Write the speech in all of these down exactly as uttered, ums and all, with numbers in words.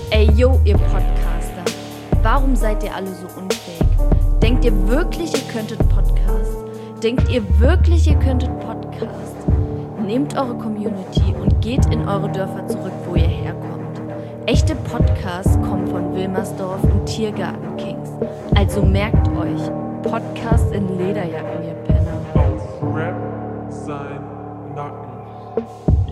Ey, yo, ihr Podcaster. Warum seid ihr alle so unfähig? Denkt ihr wirklich, ihr könntet Podcast? Denkt ihr wirklich, ihr könntet Podcast? Nehmt eure Community und geht in eure Dörfer zurück, wo ihr herkommt. Echte Podcasts kommen von Wilmersdorf und Tiergarten Kings. Also merkt euch, Podcast in Lederjacken, ihr Penner. Auf Rap sein Nacken.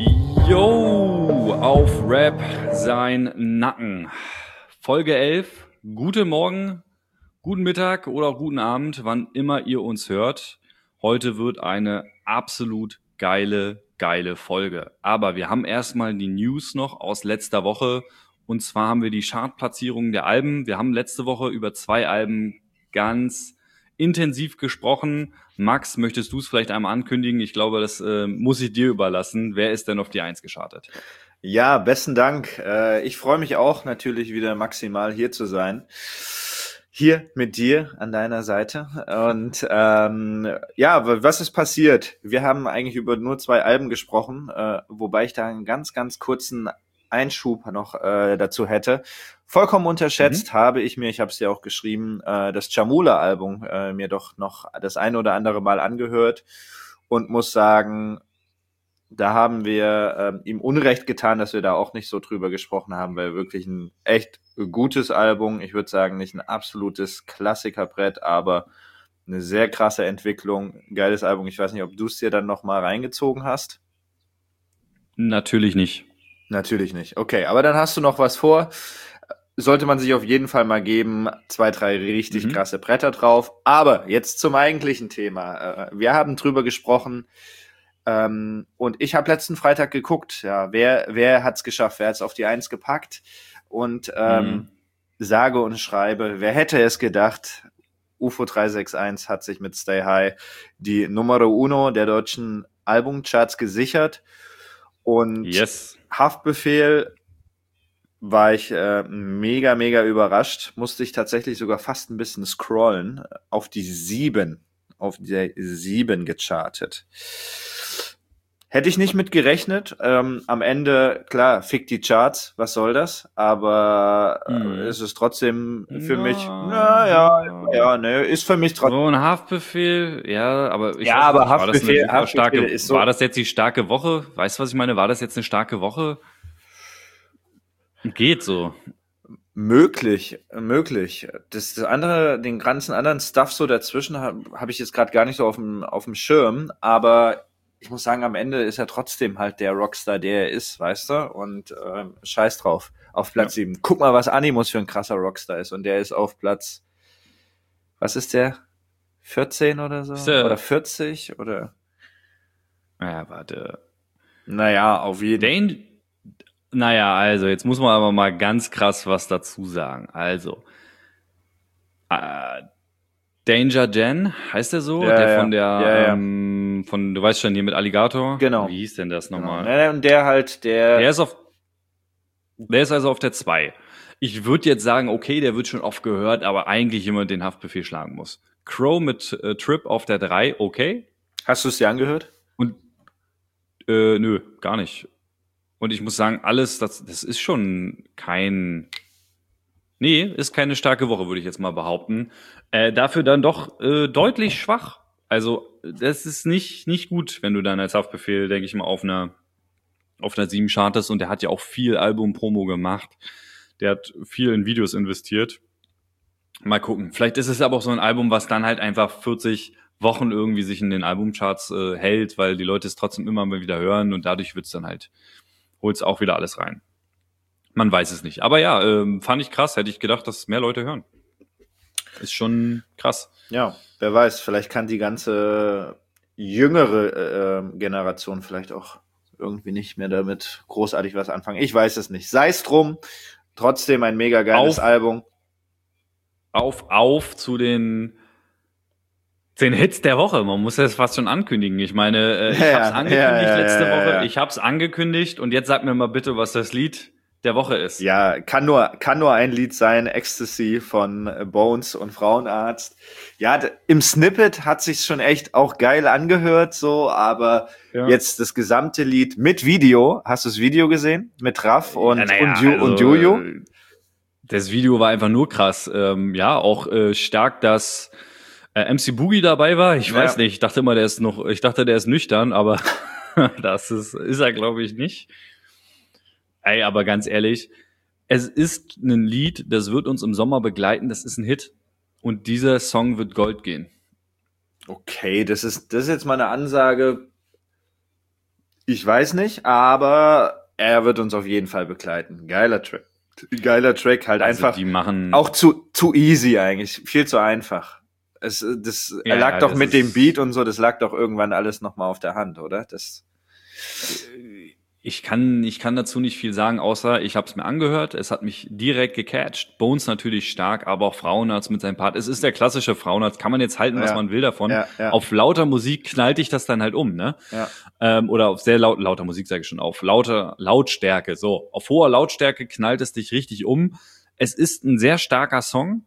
Yo, auf Rap sein Nacken. Folge elf. Guten Morgen, guten Mittag oder auch guten Abend, wann immer ihr uns hört. Heute wird eine absolut geile, geile Folge. Aber wir haben erstmal die News noch aus letzter Woche. Und zwar haben wir die Chartplatzierungen der Alben. Wir haben letzte Woche über zwei Alben ganz intensiv gesprochen. Max, möchtest du es vielleicht einmal ankündigen? Ich glaube, das äh, muss ich dir überlassen. Wer ist denn auf die Eins geschartet? Ja, besten Dank. Äh, ich freue mich auch natürlich wieder maximal hier zu sein. Hier mit dir an deiner Seite. Und ähm, ja, was ist passiert? Wir haben eigentlich über nur zwei Alben gesprochen, äh, wobei ich da einen ganz, ganz kurzen Einschub noch äh, dazu hätte. Vollkommen unterschätzt mhm. habe ich mir, ich habe es ja auch geschrieben, äh, das Chamula-Album äh, mir doch noch das eine oder andere Mal angehört und muss sagen, da haben wir äh, ihm Unrecht getan, dass wir da auch nicht so drüber gesprochen haben, weil wirklich ein echt gutes Album, ich würde sagen, nicht ein absolutes Klassikerbrett, aber eine sehr krasse Entwicklung, geiles Album. Ich weiß nicht, ob du es dir dann noch mal reingezogen hast? Natürlich nicht. Natürlich nicht. Okay, aber dann hast du noch was vor. Sollte man sich auf jeden Fall mal geben. Zwei, drei richtig mhm. krasse Bretter drauf. Aber jetzt zum eigentlichen Thema. Wir haben drüber gesprochen ähm, und ich habe letzten Freitag geguckt, ja, wer wer hat's geschafft, wer hat's auf die Eins gepackt und ähm, mhm. sage und schreibe, wer hätte es gedacht, U F O drei sechs eins hat sich mit Stay High die Numero Uno der deutschen Albumcharts gesichert. Und yes. Haftbefehl war ich äh, mega, mega überrascht. Musste ich tatsächlich sogar fast ein bisschen scrollen. Auf die sieben, auf die sieben gechartet. Hätte ich nicht mit gerechnet. Ähm, am Ende, klar, fick die Charts, was soll das? Aber äh, mm. es ist trotzdem für no. mich, naja, ja, ne, ist für mich trotzdem. So ein Haftbefehl, ja, aber ich ja, weiß aber nicht, Haftbefehl, war das, Haftbefehl starke, ist so. War das jetzt die starke Woche? Weißt du, was ich meine? War das jetzt eine starke Woche? Geht so. Möglich, möglich. Das, das andere, den ganzen anderen Stuff so dazwischen habe hab ich jetzt gerade gar nicht so auf dem auf dem Schirm, aber ich muss sagen, am Ende ist er trotzdem halt der Rockstar, der er ist, weißt du? Und ähm, scheiß drauf, auf Platz sieben. Ja. Guck mal, was Animus für ein krasser Rockstar ist. Und der ist auf Platz, was ist der? vierzehn oder so? Der, oder vierzig? Oder? Naja, warte. Naja, auf jeden Fall. Naja, also, jetzt muss man aber mal ganz krass was dazu sagen. Also, äh, Danger Dan, heißt der so? Ja, der ja. von der, ja, ja. ähm, von, du weißt schon, hier mit Alligator? Genau. Wie hieß denn das nochmal? Genau. Und der halt, der... Der ist auf, der ist also auf der zwei. Ich würde jetzt sagen, okay, der wird schon oft gehört, aber eigentlich jemand den Haftbefehl schlagen muss. Crow mit äh, Trip auf der drei, okay. Hast du es dir angehört? Und, äh, nö, gar nicht. Und ich muss sagen, alles, das, das ist schon kein, nee, ist keine starke Woche, würde ich jetzt mal behaupten. Äh, dafür dann doch äh, deutlich schwach. Also, das ist nicht nicht gut, wenn du dann als Haftbefehl, denke ich mal, auf einer auf einer sieben chartest. Und der hat ja auch viel Album-Promo gemacht. Der hat viel in Videos investiert. Mal gucken. Vielleicht ist es aber auch so ein Album, was dann halt einfach vierzig Wochen irgendwie sich in den Albumcharts äh, hält, weil die Leute es trotzdem immer mal wieder hören und dadurch wird's dann halt, holt's auch wieder alles rein. Man weiß es nicht. Aber ja, ähm, fand ich krass. Hätte ich gedacht, dass mehr Leute hören. Ist schon krass. Ja, wer weiß, vielleicht kann die ganze jüngere äh, Generation vielleicht auch irgendwie nicht mehr damit großartig was anfangen. Ich weiß es nicht. Sei es drum. Trotzdem ein mega geiles auf, Album. Auf, auf zu den zehn Hits der Woche. Man muss das fast schon ankündigen. Ich meine, äh, ich ja, hab's angekündigt ja, ja, letzte ja, ja, Woche. ja. Ich hab's angekündigt und jetzt sag mir mal bitte, was das Lied der Woche ist. Ja, kann nur kann nur ein Lied sein, Ecstasy von Bones und Frauenarzt. Ja, d- im Snippet hat sich's schon echt auch geil angehört, so, aber ja. Jetzt das gesamte Lied mit Video. Hast du das Video gesehen? Mit Raff und, ja, naja, und, Ju- also, und Juju? Das Video war einfach nur krass. Ähm, ja, auch äh, stark, dass äh, M C Boogie dabei war. Ich Ja. weiß nicht, ich dachte immer, der ist noch, ich dachte, der ist nüchtern, aber das ist, ist er, glaube ich, nicht. Ey, aber ganz ehrlich, es ist ein Lied, das wird uns im Sommer begleiten, das ist ein Hit. Und dieser Song wird Gold gehen. Okay, das ist, das ist jetzt mal eine Ansage. Ich weiß nicht, aber er wird uns auf jeden Fall begleiten. Geiler Track. Geiler Track, halt Also einfach die machen auch zu, zu easy eigentlich. Viel zu einfach. Es, das Ja, lag doch das mit ist- dem Beat und so, das lag doch irgendwann alles nochmal auf der Hand, oder? Das, Ich kann, ich kann dazu nicht viel sagen, außer ich habe es mir angehört. Es hat mich direkt gecatcht. Bones natürlich stark, aber auch Frauenarzt mit seinem Part. Es ist der klassische Frauenarzt. Kann man jetzt halten, was Ja. man will davon. Ja, ja. Auf lauter Musik knallt dich das dann halt um, ne? ja. Ähm, oder auf sehr laut, lauter Musik, sage ich schon, auf lauter Lautstärke. So, auf hoher Lautstärke knallt es dich richtig um. Es ist ein sehr starker Song.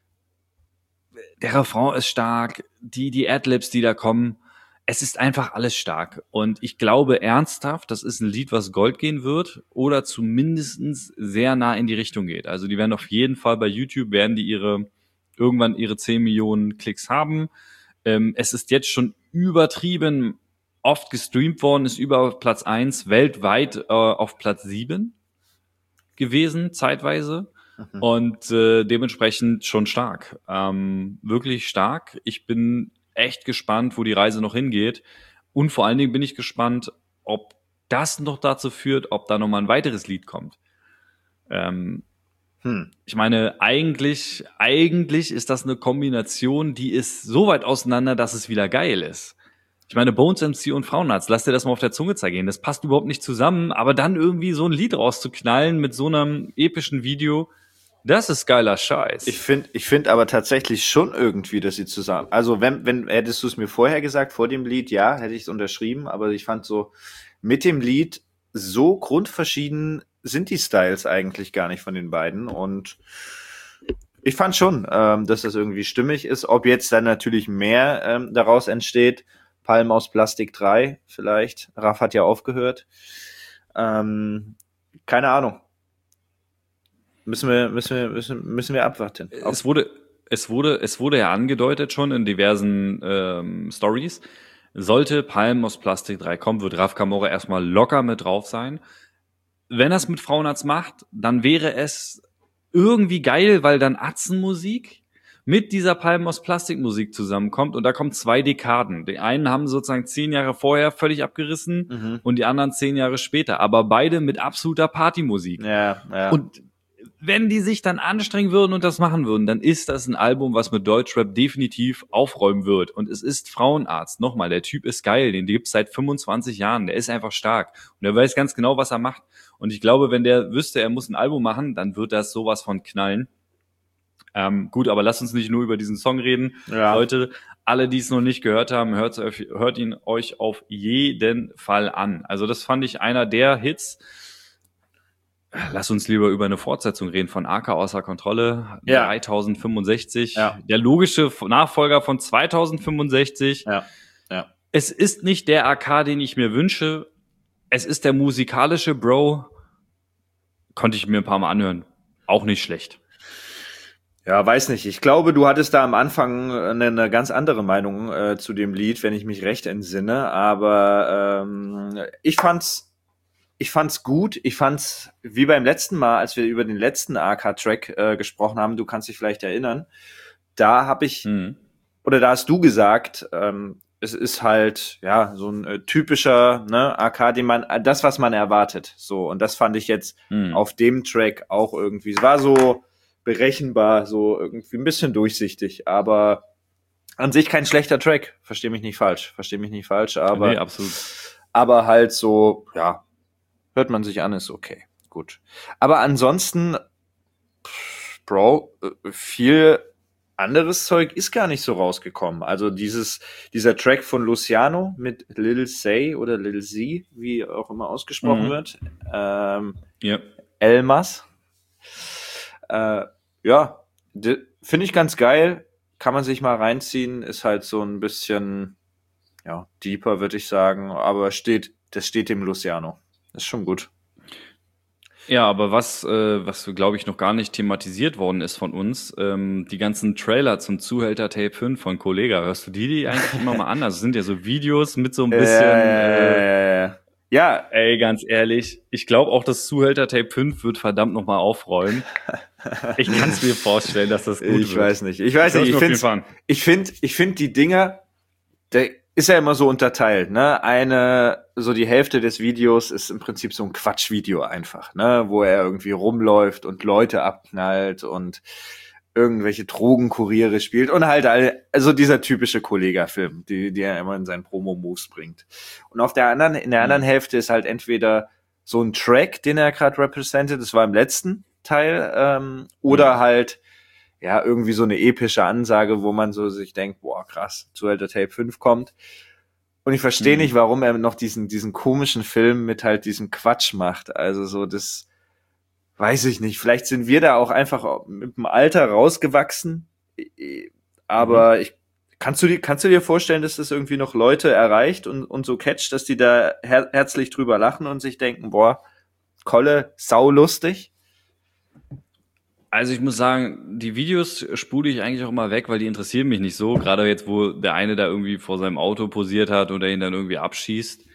Der Refrain ist stark. Die, die Adlibs, die da kommen. Es ist einfach alles stark. Und ich glaube ernsthaft, das ist ein Lied, was Gold gehen wird oder zumindestens sehr nah in die Richtung geht. Also die werden auf jeden Fall bei YouTube, werden die ihre irgendwann ihre zehn Millionen Klicks haben. Ähm, es ist jetzt schon übertrieben oft gestreamt worden, ist über Platz eins, weltweit äh, auf Platz sieben gewesen, zeitweise. Mhm. Und äh, dementsprechend schon stark. Ähm, wirklich stark. Ich bin echt gespannt, wo die Reise noch hingeht. Und vor allen Dingen bin ich gespannt, ob das noch dazu führt, ob da nochmal ein weiteres Lied kommt. Ähm, Hm. ich meine, eigentlich, eigentlich ist das eine Kombination, die ist so weit auseinander, dass es wieder geil ist. Ich meine, Bones M C und Frauenarzt, lass dir das mal auf der Zunge zergehen. Das passt überhaupt nicht zusammen, aber dann irgendwie so ein Lied rauszuknallen mit so einem epischen Video, das ist geiler Scheiß. Ich finde ich find aber tatsächlich schon irgendwie, dass sie zusammen. Also, wenn, wenn hättest du es mir vorher gesagt, vor dem Lied, ja, hätte ich es unterschrieben, aber ich fand so, mit dem Lied so grundverschieden sind die Styles eigentlich gar nicht von den beiden. Und ich fand schon, ähm, dass das irgendwie stimmig ist. Ob jetzt dann natürlich mehr ähm, daraus entsteht, Palm aus Plastik drei vielleicht. Raff hat ja aufgehört. Ähm, keine Ahnung. Müssen wir, müssen wir, müssen, müssen wir abwarten. es wurde, es wurde, es wurde ja angedeutet schon in diversen ähm, Stories. Sollte Palm aus Plastik drei kommen, wird Raf Kamora erstmal locker mit drauf sein. Wenn er es mit Frauenarzt macht, dann wäre es irgendwie geil, weil dann Atzenmusik mit dieser Palm aus Plastik Musik zusammenkommt und da kommen zwei Dekaden. Die einen haben sozusagen zehn Jahre vorher völlig abgerissen Mhm. und die anderen zehn Jahre später, aber beide mit absoluter Partymusik. Ja, ja. Und wenn die sich dann anstrengen würden und das machen würden, dann ist das ein Album, was mit Deutschrap definitiv aufräumen wird. Und es ist Frauenarzt. Nochmal, der Typ ist geil, den gibt's seit fünfundzwanzig Jahren. Der ist einfach stark. Und er weiß ganz genau, was er macht. Und ich glaube, wenn der wüsste, er muss ein Album machen, dann wird das sowas von knallen. Ähm, gut, aber lasst uns nicht nur über diesen Song reden. Ja. Leute, alle, die es noch nicht gehört haben, hört, hört ihn euch auf jeden Fall an. Also das fand ich einer der Hits. Lass uns lieber über eine Fortsetzung reden von A K außer Kontrolle, Ja. dreitausendfünfundsechzig. Ja. Der logische Nachfolger von zweitausendfünfundsechzig. Ja, ja. Es ist nicht der A K, den ich mir wünsche. Es ist der musikalische Bro. Konnte ich mir ein paar Mal anhören. Auch nicht schlecht. Ja, weiß nicht. Ich glaube, du hattest da am Anfang eine, eine ganz andere Meinung äh, zu dem Lied, wenn ich mich recht entsinne. Aber ähm, ich fand's, ich fand's gut. Ich fand's wie beim letzten Mal, als wir über den letzten A K-Track äh, gesprochen haben. Du kannst dich vielleicht erinnern. Da habe ich Mhm. oder da hast du gesagt, ähm, es ist halt ja so ein äh, typischer ne, A K, den man äh, das, was man erwartet. So und das fand ich jetzt Mhm. auf dem Track auch irgendwie. Es war so berechenbar, so irgendwie ein bisschen durchsichtig, aber an sich kein schlechter Track. Versteh mich nicht falsch, versteh mich nicht falsch, aber Nee, absolut. aber halt so, ja, hört man sich an, ist okay, gut. Aber ansonsten, pff, Bro, äh, viel anderes Zeug ist gar nicht so rausgekommen. Also dieses, dieser Track von Luciano mit Lil Say oder Lil Z, wie auch immer ausgesprochen Mhm. wird, ähm, Ja. Elmas. Äh, ja, d- finde ich ganz geil. Kann man sich mal reinziehen. Ist halt so ein bisschen, ja, deeper, würde ich sagen. Aber steht, das steht dem Luciano. Ist schon gut. Ja, aber was, äh, was glaube ich noch gar nicht thematisiert worden ist von uns, ähm, die ganzen Trailer zum Zuhälter Tape fünf von Kollega, hörst du die, die eigentlich immer mal an? Also es sind ja so Videos mit so ein bisschen, äh, Äh, ja, ey, ganz ehrlich, ich glaube auch, das Zuhälter Tape fünf wird verdammt nochmal aufräumen. Ich kann es mir vorstellen, dass das gut ich wird. weiß nicht. Ich weiß Ich nicht. Ich hör's mir auf jeden finde, Fall an. ich finde, ich finde die Dinger, der ist ja immer so unterteilt, ne? Eine, so die Hälfte des Videos ist im Prinzip so ein Quatschvideo einfach, ne? Wo er irgendwie rumläuft und Leute abknallt und irgendwelche Drogenkuriere spielt und halt all, also dieser typische Kollega-Film, die, die er immer in seinen Promo-Moves bringt. Und auf der anderen, in der anderen Mhm. Hälfte ist halt entweder so ein Track, den er gerade represented, das war im letzten Teil, ähm, oder Mhm. halt ja, irgendwie so eine epische Ansage, wo man so sich denkt, boah, krass, Zuhälter Tape fünf kommt. Und ich verstehe Mhm. nicht, warum er noch diesen, diesen komischen Film mit halt diesem Quatsch macht. Also so, das weiß ich nicht. Vielleicht sind wir da auch einfach mit dem Alter rausgewachsen. Aber ich, kannst du dir, kannst du dir vorstellen, dass das irgendwie noch Leute erreicht und, und so catcht, dass die da her- herzlich drüber lachen und sich denken, boah, Kolle, saulustig? Also ich muss sagen, die Videos spule ich eigentlich auch immer weg, weil die interessieren mich nicht so. Gerade jetzt, wo der eine da irgendwie vor seinem Auto posiert hat oder ihn dann irgendwie abschießt.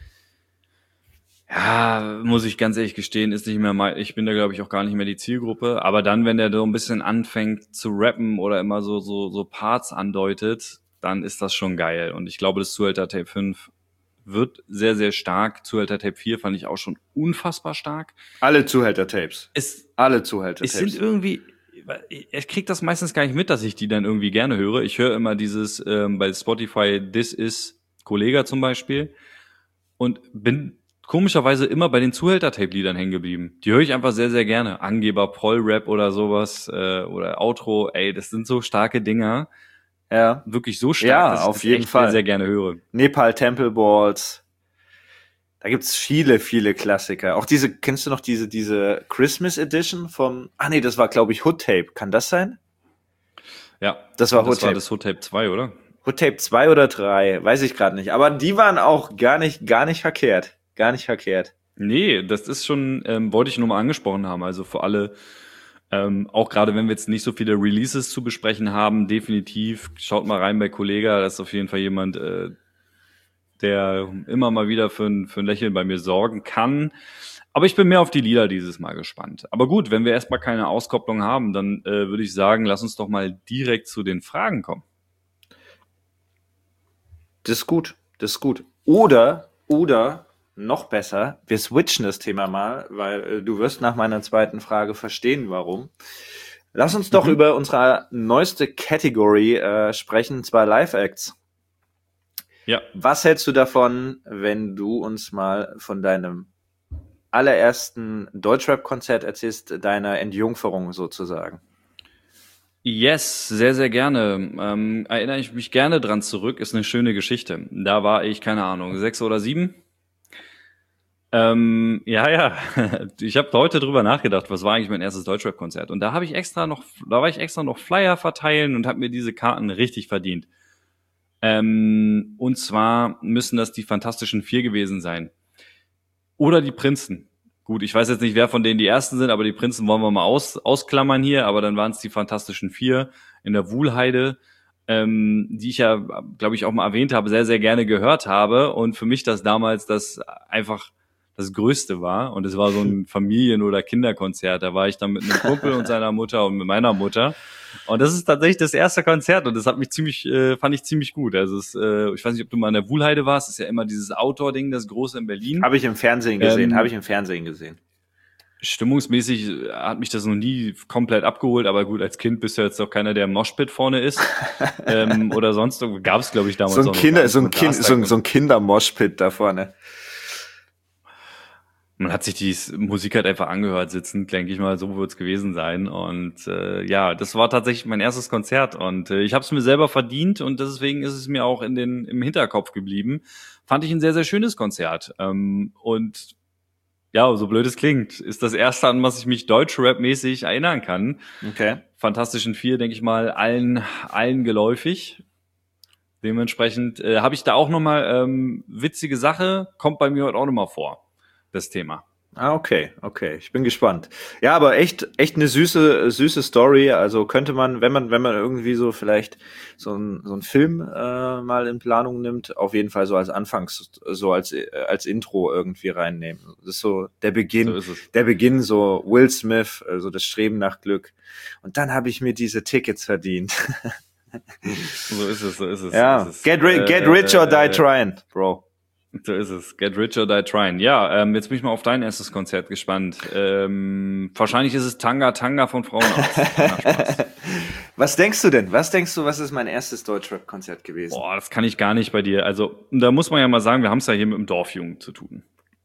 Ja, muss ich ganz ehrlich gestehen, ist nicht mehr mein, ich bin da glaube ich auch gar nicht mehr die Zielgruppe. Aber dann, wenn der so ein bisschen anfängt zu rappen oder immer so, so, so Parts andeutet, dann ist das schon geil. Und ich glaube, das Zuhälter Tape fünf wird sehr, sehr stark. Zuhälter Tape vier fand ich auch schon unfassbar stark. Alle Zuhälter-Tapes. Es, Alle Es sind Zuhälter-Tapes. irgendwie, ich krieg das meistens gar nicht mit, dass ich die dann irgendwie gerne höre. Ich höre immer dieses ähm, bei Spotify This is Kollega zum Beispiel und bin komischerweise immer bei den Zuhälter-Tape-Liedern hängen geblieben. Die höre ich einfach sehr, sehr gerne. Angeber, Proll-Rap oder sowas äh, oder Outro, ey, das sind so starke Dinger. Ja. Wirklich so stark, Ja, dass ich auf das jeden echt Fall. sehr, sehr gerne höre. Nepal Temple Balls. Da gibt's viele, viele Klassiker. Auch diese, kennst du noch diese, diese Christmas Edition vom, ah nee, das war, glaube ich, Hood Tape. Kann das sein? Ja, Das war das Hood war Tape. das Hood Tape zwei, oder? Hood Tape zwei oder drei, weiß ich gerade nicht. Aber die waren auch gar nicht, gar nicht verkehrt. Gar nicht verkehrt. Nee, das ist schon, ähm, wollte ich nur mal angesprochen haben. Also für alle, ähm, auch gerade wenn wir jetzt nicht so viele Releases zu besprechen haben, definitiv schaut mal rein bei Kollega. Das ist auf jeden Fall jemand, äh, der immer mal wieder für ein, für ein Lächeln bei mir sorgen kann. Aber ich bin mehr auf die Lieder dieses Mal gespannt. Aber gut, wenn wir erstmal keine Auskopplung haben, dann äh, würde ich sagen, lass uns doch mal direkt zu den Fragen kommen. Das ist gut. Das ist gut. Oder, oder, noch besser, wir switchen das Thema mal, weil äh, du wirst nach meiner zweiten Frage verstehen, warum. Lass uns doch Mhm. über unsere neueste Category äh, sprechen, und zwar Live-Acts. Ja, Was hältst du davon, wenn du uns mal von deinem allerersten Deutschrap-Konzert erzählst, deiner Entjungferung sozusagen? yes, sehr, sehr gerne. Ähm, erinnere ich mich gerne dran zurück, ist eine schöne Geschichte. Da war ich, keine Ahnung, sechs oder sieben. Ähm, ja, ja. Ich habe heute drüber nachgedacht, was war eigentlich mein erstes Deutschrap-Konzert. Und da habe ich extra noch, da war ich extra noch Flyer verteilen und habe mir diese Karten richtig verdient. Ähm, und zwar müssen das die Fantastischen Vier gewesen sein. Oder die Prinzen. Gut, ich weiß jetzt nicht, wer von denen die ersten sind, aber die Prinzen wollen wir mal aus, ausklammern hier. Aber dann waren es die Fantastischen Vier in der Wuhlheide, ähm, die ich ja, glaube ich, auch mal erwähnt habe, sehr, sehr gerne gehört habe. Und für mich das damals das einfach das Größte war. Und es war so ein Familien- oder Kinderkonzert. Da war ich dann mit einem Kumpel und seiner Mutter und mit meiner Mutter. Und das ist tatsächlich das erste Konzert und das hat mich ziemlich, äh, fand ich ziemlich gut. Also es, äh, ich weiß nicht, ob du mal in der Wuhlheide warst. Das ist ja immer dieses Outdoor-Ding, das große in Berlin. Habe ich im Fernsehen gesehen, Ähm, habe ich im Fernsehen gesehen. Stimmungsmäßig äh, hat mich das noch nie komplett abgeholt, aber gut, als Kind bist du jetzt auch keiner, der im Moshpit vorne ist. ähm, oder sonst gab es, glaube ich, damals So ein auch noch Kinder, gar nicht. so ein Und Kind, da ist so da- ein, so ein Kinder-Moshpit da vorne. Man hat sich die Musik halt einfach angehört, sitzend, denke ich mal, so wird's gewesen sein. Und äh, ja, das war tatsächlich mein erstes Konzert und äh, ich habe es mir selber verdient und deswegen ist es mir auch in den im Hinterkopf geblieben. Fand ich ein sehr, sehr schönes Konzert. Ähm, und ja, so blöd es klingt, ist das erste, an was ich mich Deutsch-Rap-mäßig erinnern kann. Okay. Fantastischen Vier, denke ich mal, allen allen geläufig. Dementsprechend äh, habe ich da auch nochmal ähm, witzige Sache, kommt bei mir heute auch nochmal vor, das Thema. Ah, okay, okay. Ich bin gespannt. Ja, aber echt, echt eine süße, süße Story. Also könnte man, wenn man, wenn man irgendwie so vielleicht so ein, so ein Film äh, mal in Planung nimmt, auf jeden Fall so als Anfangs, so als, äh, als Intro irgendwie reinnehmen. Das ist so der So Beginn, ist es. der Beginn, so Will Smith, also das Streben nach Glück. Und dann habe ich mir diese Tickets verdient. So ist es, so ist es. Ja, so ist es. get, ri get Äh, rich or die äh, trying, Bro. So ist es. Get rich or die trying. Ja, ähm, jetzt bin ich mal auf dein erstes Konzert gespannt. Ähm, wahrscheinlich ist es Tanga Tanga von Frauenarzt. Na, Spaß. Was denkst du denn? Was denkst du, was ist mein erstes Deutschrap-Konzert gewesen? Boah, das kann ich gar nicht bei dir. Also, da muss man ja mal sagen, wir haben es ja hier mit dem Dorfjungen zu tun.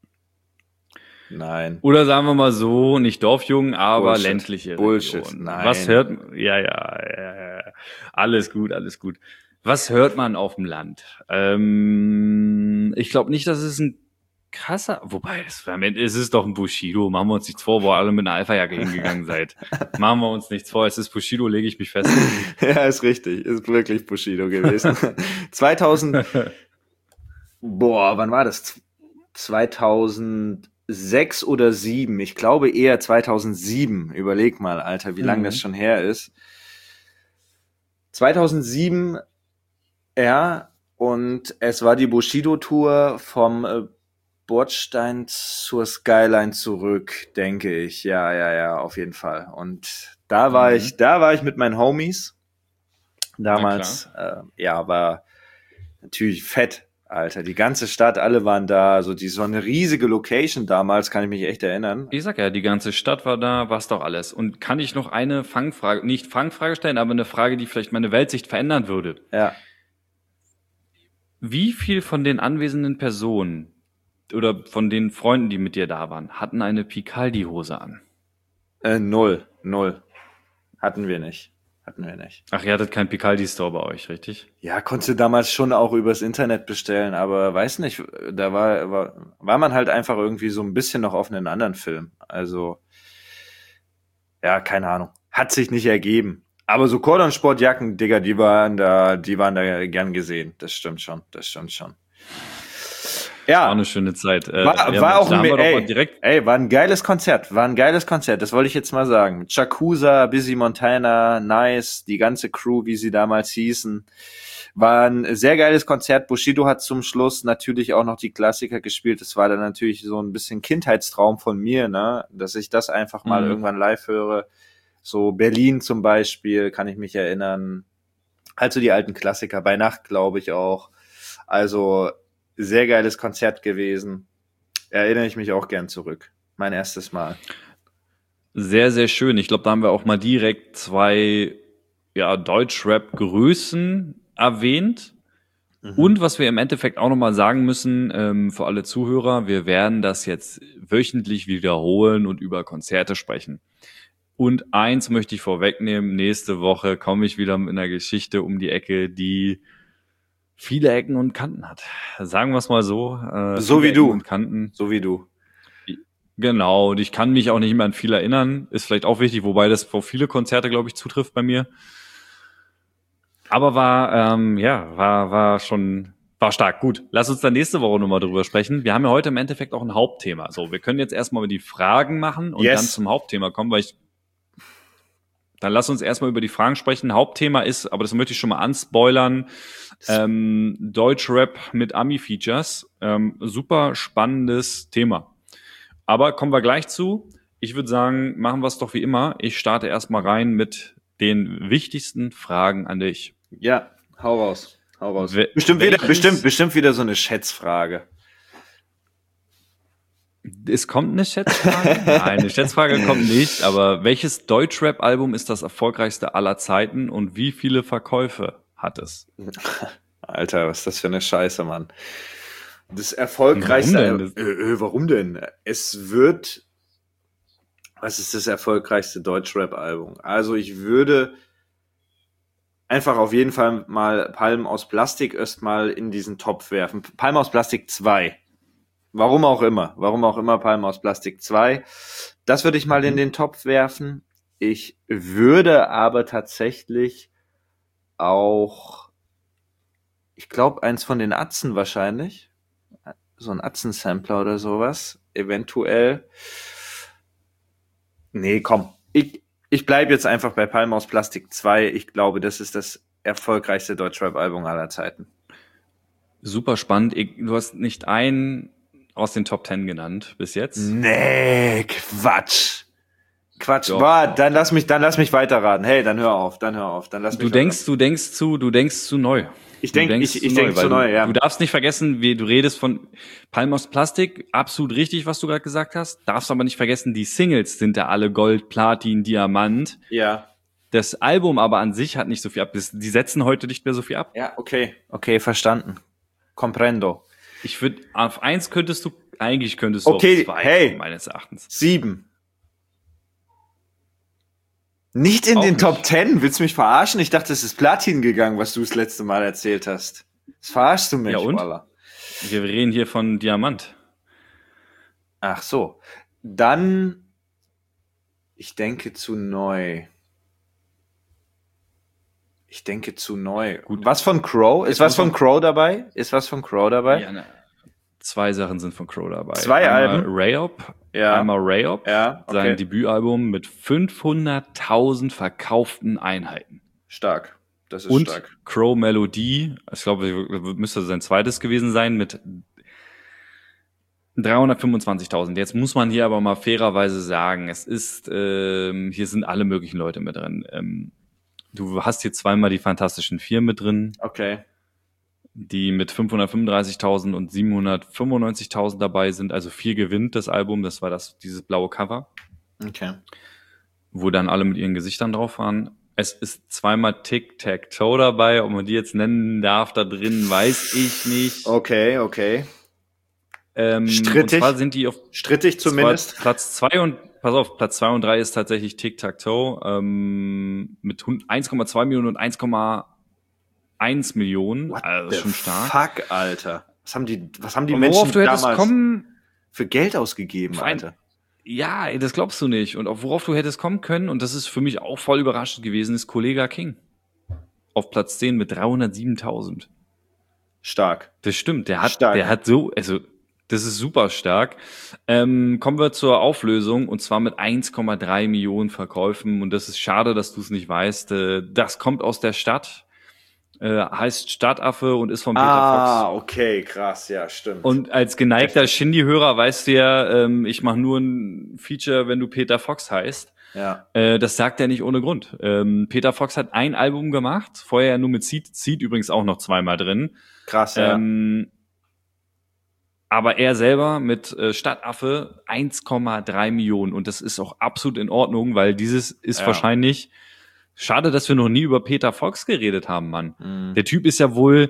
Nein. Oder sagen wir mal so, nicht Dorfjungen, aber Bullshit. ländliche Bullshit. Region. Nein. Was hört, ja, ja, ja, ja, alles gut, alles gut. Was hört man auf dem Land? Ähm, ich glaube nicht, dass es ein krasser, wobei, es, es ist doch ein Bushido, machen wir uns nichts vor, wo ihr alle mit einer Alpha-Jacke hingegangen seid. Machen wir uns nichts vor, es ist Bushido, lege ich mich fest. Ja, ist richtig. Ist wirklich Bushido gewesen. zweitausend, boah, wann war das? zweitausendsechs oder sieben? Ich glaube eher zweitausendsieben. Überleg mal, Alter, wie lange Mhm. das schon her ist. zweitausendsieben, ja, und es war die Bushido-Tour vom äh, Bordstein zur Skyline zurück, denke ich. Ja, ja, ja, auf jeden Fall. Und da war Mhm. ich, da war ich mit meinen Homies. Damals, äh, ja, war natürlich fett, Alter. Die ganze Stadt, alle waren da. Also die so eine riesige Location damals, kann ich mich echt erinnern. Ich sag ja, die ganze Stadt war da, war's doch alles. Und kann ich noch eine Fangfrage, nicht Fangfrage stellen, aber eine Frage, die vielleicht meine Weltsicht verändern würde. Ja. Wie viel von den anwesenden Personen oder von den Freunden, die mit dir da waren, hatten eine Picaldi-Hose an? Äh, null, null. Hatten wir nicht. Hatten wir nicht. Ach, ihr hattet keinen Picaldi-Store bei euch, richtig? Ja, konntest du damals schon auch übers Internet bestellen, aber weiß nicht, da war, war, war man halt einfach irgendwie so ein bisschen noch auf einen anderen Film. Also, ja, keine Ahnung. Hat sich nicht ergeben. Aber so Cordon-Sportjacken, Digga, die waren da, die waren da gern gesehen. Das stimmt schon, das stimmt schon. War Ja, eine schöne Zeit. Äh, war, ja, war auch da ein, haben wir doch ey, mal direkt. ey, war ein geiles Konzert, war ein geiles Konzert, das wollte ich jetzt mal sagen. Chakusa, Busy Montana, Nice, die ganze Crew, wie sie damals hießen, war ein sehr geiles Konzert. Bushido hat zum Schluss natürlich auch noch die Klassiker gespielt. Das war dann natürlich so ein bisschen Kindheitstraum von mir, ne, dass ich das einfach mal Mhm. irgendwann live höre. So Berlin zum Beispiel, kann ich mich erinnern. Halt so die alten Klassiker, bei Nacht glaube ich auch. Also sehr geiles Konzert gewesen. Erinnere ich mich auch gern zurück. Mein erstes Mal. Sehr, sehr schön. Ich glaube, da haben wir auch mal direkt zwei ja, Deutschrap-Größen erwähnt. Mhm. Und was wir im Endeffekt auch nochmal sagen müssen, ähm, für alle Zuhörer, wir werden das jetzt wöchentlich wiederholen und über Konzerte sprechen. Und eins möchte ich vorwegnehmen, nächste Woche komme ich wieder mit einer Geschichte um die Ecke, die viele Ecken und Kanten hat. Sagen wir es mal so. Äh, So viele wie du. Ecken und Kanten. So wie du. Genau, und ich kann mich auch nicht mehr an viel erinnern. Ist vielleicht auch wichtig, wobei das vor viele Konzerte, glaube ich, zutrifft bei mir. Aber war, ähm, ja, war, war schon, war stark. Gut, lass uns dann nächste Woche nochmal drüber sprechen. Wir haben ja heute im Endeffekt auch ein Hauptthema. So, wir können jetzt erstmal über die Fragen machen und Yes. dann zum Hauptthema kommen, weil ich, dann lass uns erstmal über die Fragen sprechen. Hauptthema ist, aber das möchte ich schon mal anspoilern, ähm, Deutschrap mit Ami-Features. Ähm, super spannendes Thema. Aber kommen wir gleich zu. Ich würde sagen, machen wir es doch wie immer. Ich starte erstmal rein mit den wichtigsten Fragen an dich. Ja, hau raus. Hau raus. We- bestimmt, wieder, welches- bestimmt, bestimmt wieder so eine Schätzfrage. Es kommt eine Schätzfrage? Nein, eine Schätzfrage kommt nicht. Aber welches Deutschrap-Album ist das erfolgreichste aller Zeiten und wie viele Verkäufe hat es? Alter, was ist das für eine Scheiße, Mann. Das erfolgreichste. Warum denn? Äh, äh, warum denn? Es wird. Was ist das erfolgreichste Deutschrap-Album? Also ich würde einfach auf jeden Fall mal Palmen aus Plastik erstmal in diesen Topf werfen. Palmen aus Plastik zwei. Warum auch immer. Warum auch immer Palmen aus Plastik zwei. Das würde ich mal in den Topf werfen. Ich würde aber tatsächlich auch, ich glaube, eins von den Atzen wahrscheinlich. So ein Atzen-Sampler oder sowas. eventuell. Nee, komm. Ich, ich bleibe jetzt einfach bei Palme aus Plastik zwei. Ich glaube, das ist das erfolgreichste Deutschrap-Album aller Zeiten. Super spannend. Ich, du hast nicht einen aus den Top Ten genannt bis jetzt. Nee, Quatsch. Quatsch. Doch. Boah, dann lass mich, dann lass mich weiterraten. Hey, dann hör auf, dann hör auf, dann lass mich Du denkst, du denkst zu, du denkst zu neu. Ich Du denke, denkst ich, ich denke weil zu neu, ja. Du darfst nicht vergessen, wie du redest von Palme aus Plastik, absolut richtig, was du gerade gesagt hast. Darfst aber nicht vergessen, die Singles sind ja alle Gold, Platin, Diamant. Ja. Das Album aber an sich hat nicht so viel ab. Das, die setzen heute nicht mehr so viel ab. Ja, okay. Okay, verstanden. Comprendo. Ich würde, auf eins könntest du, eigentlich könntest du Okay, auf zwei hey. kommen, meines Erachtens. Sieben. Nicht in Auch den nicht. Top Ten? Willst du mich verarschen? Ich dachte, es ist Platin gegangen, was du das letzte Mal erzählt hast. Das verarschst du mich, Ja, und? Wallah. Wir reden hier von Diamant. Ach so. Dann, ich denke zu neu. Ich denke zu neu. Gut. Was von Crow? Ist Jetzt was muss man- von Crow dabei? Ist was von Crow dabei? Ja, ne. Zwei Sachen sind von Crow dabei. Zwei einmal Alben? Rayop, Ja. einmal Rayop, Ja, okay. sein Debütalbum mit fünfhunderttausend verkauften Einheiten. Stark. Das ist Und stark. Crow Melodie, ich glaube, müsste sein zweites gewesen sein, mit dreihundertfünfundzwanzigtausend. Jetzt muss man hier aber mal fairerweise sagen, es ist, ähm, hier sind alle möglichen Leute mit drin. Ähm, du hast hier zweimal die Fantastischen Vier mit drin, Okay. die mit fünfhundertfünfunddreißigtausend und siebenhundertfünfundneunzigtausend dabei sind. Also vier gewinnt das Album, das war das dieses blaue Cover, Okay. wo dann alle mit ihren Gesichtern drauf waren. Es ist zweimal Tic-Tac-Toe dabei, ob man die jetzt nennen darf da drin, weiß ich nicht. Okay, okay. Ähm, Strittig. Und zwar sind die auf Strittig zumindest. zwar Platz zwei und, pass auf, Platz zwei und drei ist tatsächlich Tic-Tac-Toe, ähm, mit eins Komma zwei Millionen und eins Komma eins Millionen, What also the schon stark. fuck, Alter. Was haben die, was haben die Und Menschen worauf du hättest damals kommen, für Geld ausgegeben, Für ein- Alter? ja, ey, das glaubst du nicht. Und auf worauf du hättest kommen können, und das ist für mich auch voll überraschend gewesen, ist Kollega King. Auf Platz zehn mit dreihundertsiebentausend. Stark. Das stimmt, der hat, Stark. der hat so, also, das ist super stark. Ähm, kommen wir zur Auflösung, und zwar mit eins Komma drei Millionen Verkäufen, und das ist schade, dass du es nicht weißt. Äh, das kommt aus der Stadt, äh, heißt Stadtaffe und ist von Peter Ah, Fox. okay, krass, ja, stimmt. Und als geneigter Shindy-Hörer weißt du ja, ähm, ich mache nur ein Feature, wenn du Peter Fox heißt. ja, Äh, das sagt er nicht ohne Grund. Ähm, Peter Fox hat ein Album gemacht, vorher ja nur mit Seed, Seed übrigens auch noch zweimal drin. krass, ja. Ähm, aber er selber mit äh, Stadtaffe eins Komma drei Millionen, und das ist auch absolut in Ordnung, weil dieses ist Ja. wahrscheinlich, schade, dass wir noch nie über Peter Fox geredet haben, Mann. Mhm. Der Typ ist ja wohl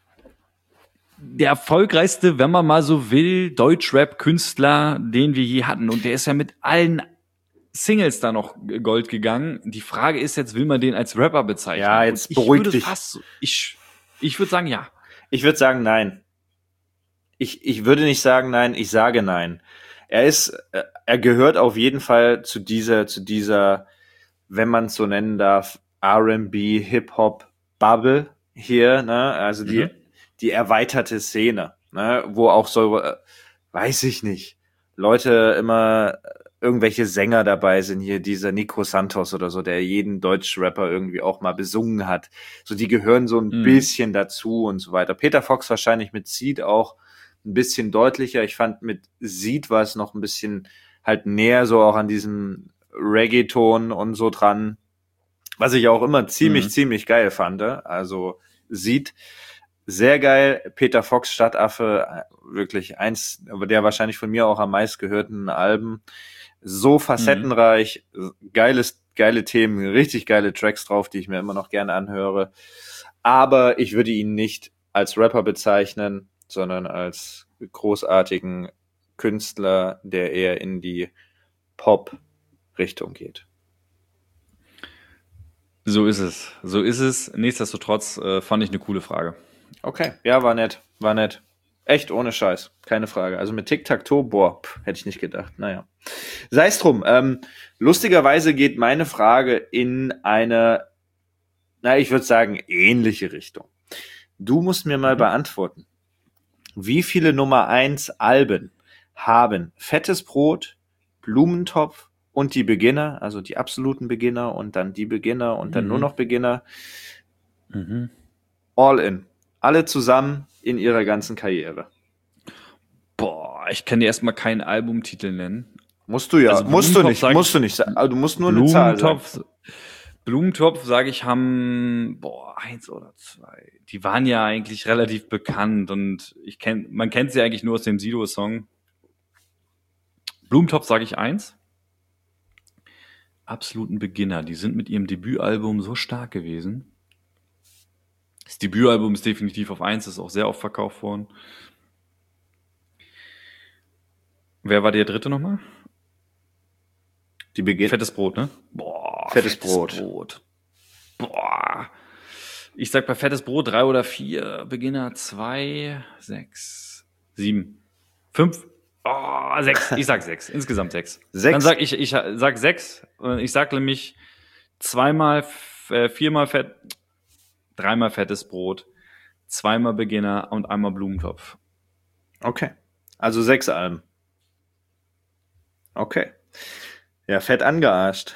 der erfolgreichste, wenn man mal so will, Deutschrap-Künstler, den wir je hatten, und der ist ja mit allen Singles da noch Gold gegangen. Die Frage ist jetzt, will man den als Rapper bezeichnen? Ja, jetzt Und ich beruhig würde dich. Fast, so- ich ich würde sagen, ja. Ich würde sagen, nein. Ich, ich würde nicht sagen nein, ich sage nein. Er ist, äh, er gehört auf jeden Fall zu dieser, zu dieser, wenn man es so nennen darf, R and B, Hip-Hop Bubble hier, ne? Also die, Mhm. die erweiterte Szene, ne? Wo auch so, äh, weiß ich nicht, Leute immer irgendwelche Sänger dabei sind, hier dieser Nico Santos oder so, der jeden Deutschrapper irgendwie auch mal besungen hat. So, die gehören so ein Mhm. bisschen dazu und so weiter. Peter Fox wahrscheinlich mit Seed auch ein bisschen deutlicher. Ich fand, mit Seed war es noch ein bisschen halt näher so auch an diesem Reggaeton und so dran, was ich auch immer ziemlich, Mhm. ziemlich geil fand. Also Seed, sehr geil. Peter Fox, Stadtaffe, wirklich eins, aber der wahrscheinlich von mir auch am meistgehörten Alben. So facettenreich, geiles, geile Themen, richtig geile Tracks drauf, die ich mir immer noch gerne anhöre. Aber ich würde ihn nicht als Rapper bezeichnen, sondern als großartigen Künstler, der eher in die Pop-Richtung geht. So ist es. So ist es. Nichtsdestotrotz äh, fand ich eine coole Frage. Okay, ja, war nett, war nett. Echt ohne Scheiß, keine Frage. Also mit Tic-Tac-Toe, boah, pff, hätte ich nicht gedacht. Naja, sei es drum. Ähm, lustigerweise geht meine Frage in eine, na, ich würde sagen, ähnliche Richtung. Du musst mir mal Mhm. beantworten, wie viele Nummer eins Alben haben Fettes Brot, Blumentopf und die Beginner, also die absoluten Beginner und dann die Beginner und dann Mhm. nur noch Beginner. Mhm. All in. Alle zusammen in ihrer ganzen Karriere. Boah, ich kann dir erstmal keinen Albumtitel nennen. Musst du ja, Also musst du Blumentopf nicht, sag musst ich- du nicht sagen. Also du musst nur eine Zahl sagen. Blumentopf, Blumentopf, sage ich, haben, boah, eins oder zwei. Die waren ja eigentlich relativ bekannt und ich kenn, man kennt sie eigentlich nur aus dem Sido-Song. Blumentopf sage ich eins. Absoluten Beginner. Die sind mit ihrem Debütalbum so stark gewesen. Das Debütalbum ist definitiv auf eins, ist auch sehr oft verkauft worden. Wer war der dritte nochmal? Die Beginner. Fettes Brot, ne? Boah, Fettes Brot. Brot. Boah. Ich sag bei Fettes Brot drei oder vier, Beginner zwei, sechs, sieben, fünf, oh, sechs. Ich sag sechs. Insgesamt sechs. Sechs? Dann sag ich, ich sag sechs. Ich sag nämlich zweimal, äh, viermal Fett, dreimal Fettes Brot, zweimal Beginner und einmal Blumentopf. Okay. Also sechs Alben. Okay. Ja, fett angearscht.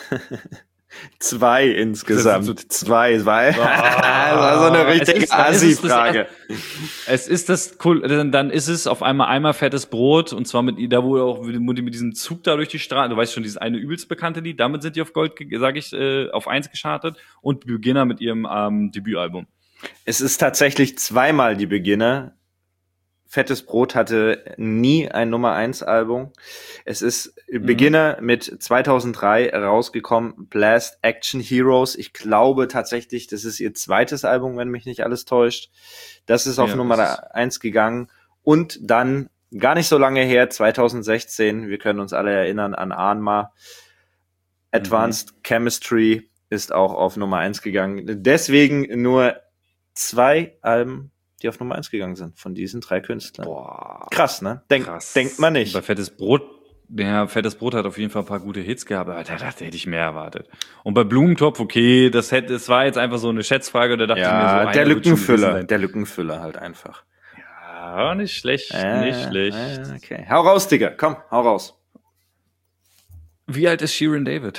Zwei insgesamt. Das ist Zwei. Zwei. Das war so eine Es richtige ist- dann ist es das- Assi-Frage. Es ist das cool, dann dann ist es auf einmal einmal Fettes Brot und zwar mit da wo auch mit mit diesem Zug da durch die Straße, du weißt schon, dieses eine übelst bekannte Lied, damit sind die auf Gold, sage ich, äh, auf eins geschartet und Beginner mit ihrem ähm, Debütalbum. Es ist tatsächlich zweimal die Beginner. Fettes Brot hatte nie ein Nummer eins Album. Es ist Beginner mit zweitausenddrei rausgekommen, Blast Action Heroes. Ich glaube tatsächlich, das ist ihr zweites Album, wenn mich nicht alles täuscht. Das ist auf Ja, Nummer das- eins gegangen. Und dann, gar nicht so lange her, zweitausendsechzehn, wir können uns alle erinnern an Anma, Advanced Chemistry ist auch auf Nummer eins gegangen. Deswegen nur zwei Alben, die auf Nummer eins gegangen sind, von diesen drei Künstlern. Boah, Krass, ne? Denk, krass. Denkt man nicht. Bei Fettes Brot, der Fettes Brot hat auf jeden Fall ein paar gute Hits gehabt, aber da dachte hätte ich mehr erwartet. Und bei Blumentopf, okay, das hätte, es war jetzt einfach so eine Schätzfrage, da dachte ich mir so, Ja, einer der wird schon gewesen Lückenfüller, sein. der Lückenfüller halt einfach. Ja, nicht schlecht, Äh, nicht schlecht. äh, okay. Hau raus, Digga, komm, hau raus. Wie alt ist Shirin David?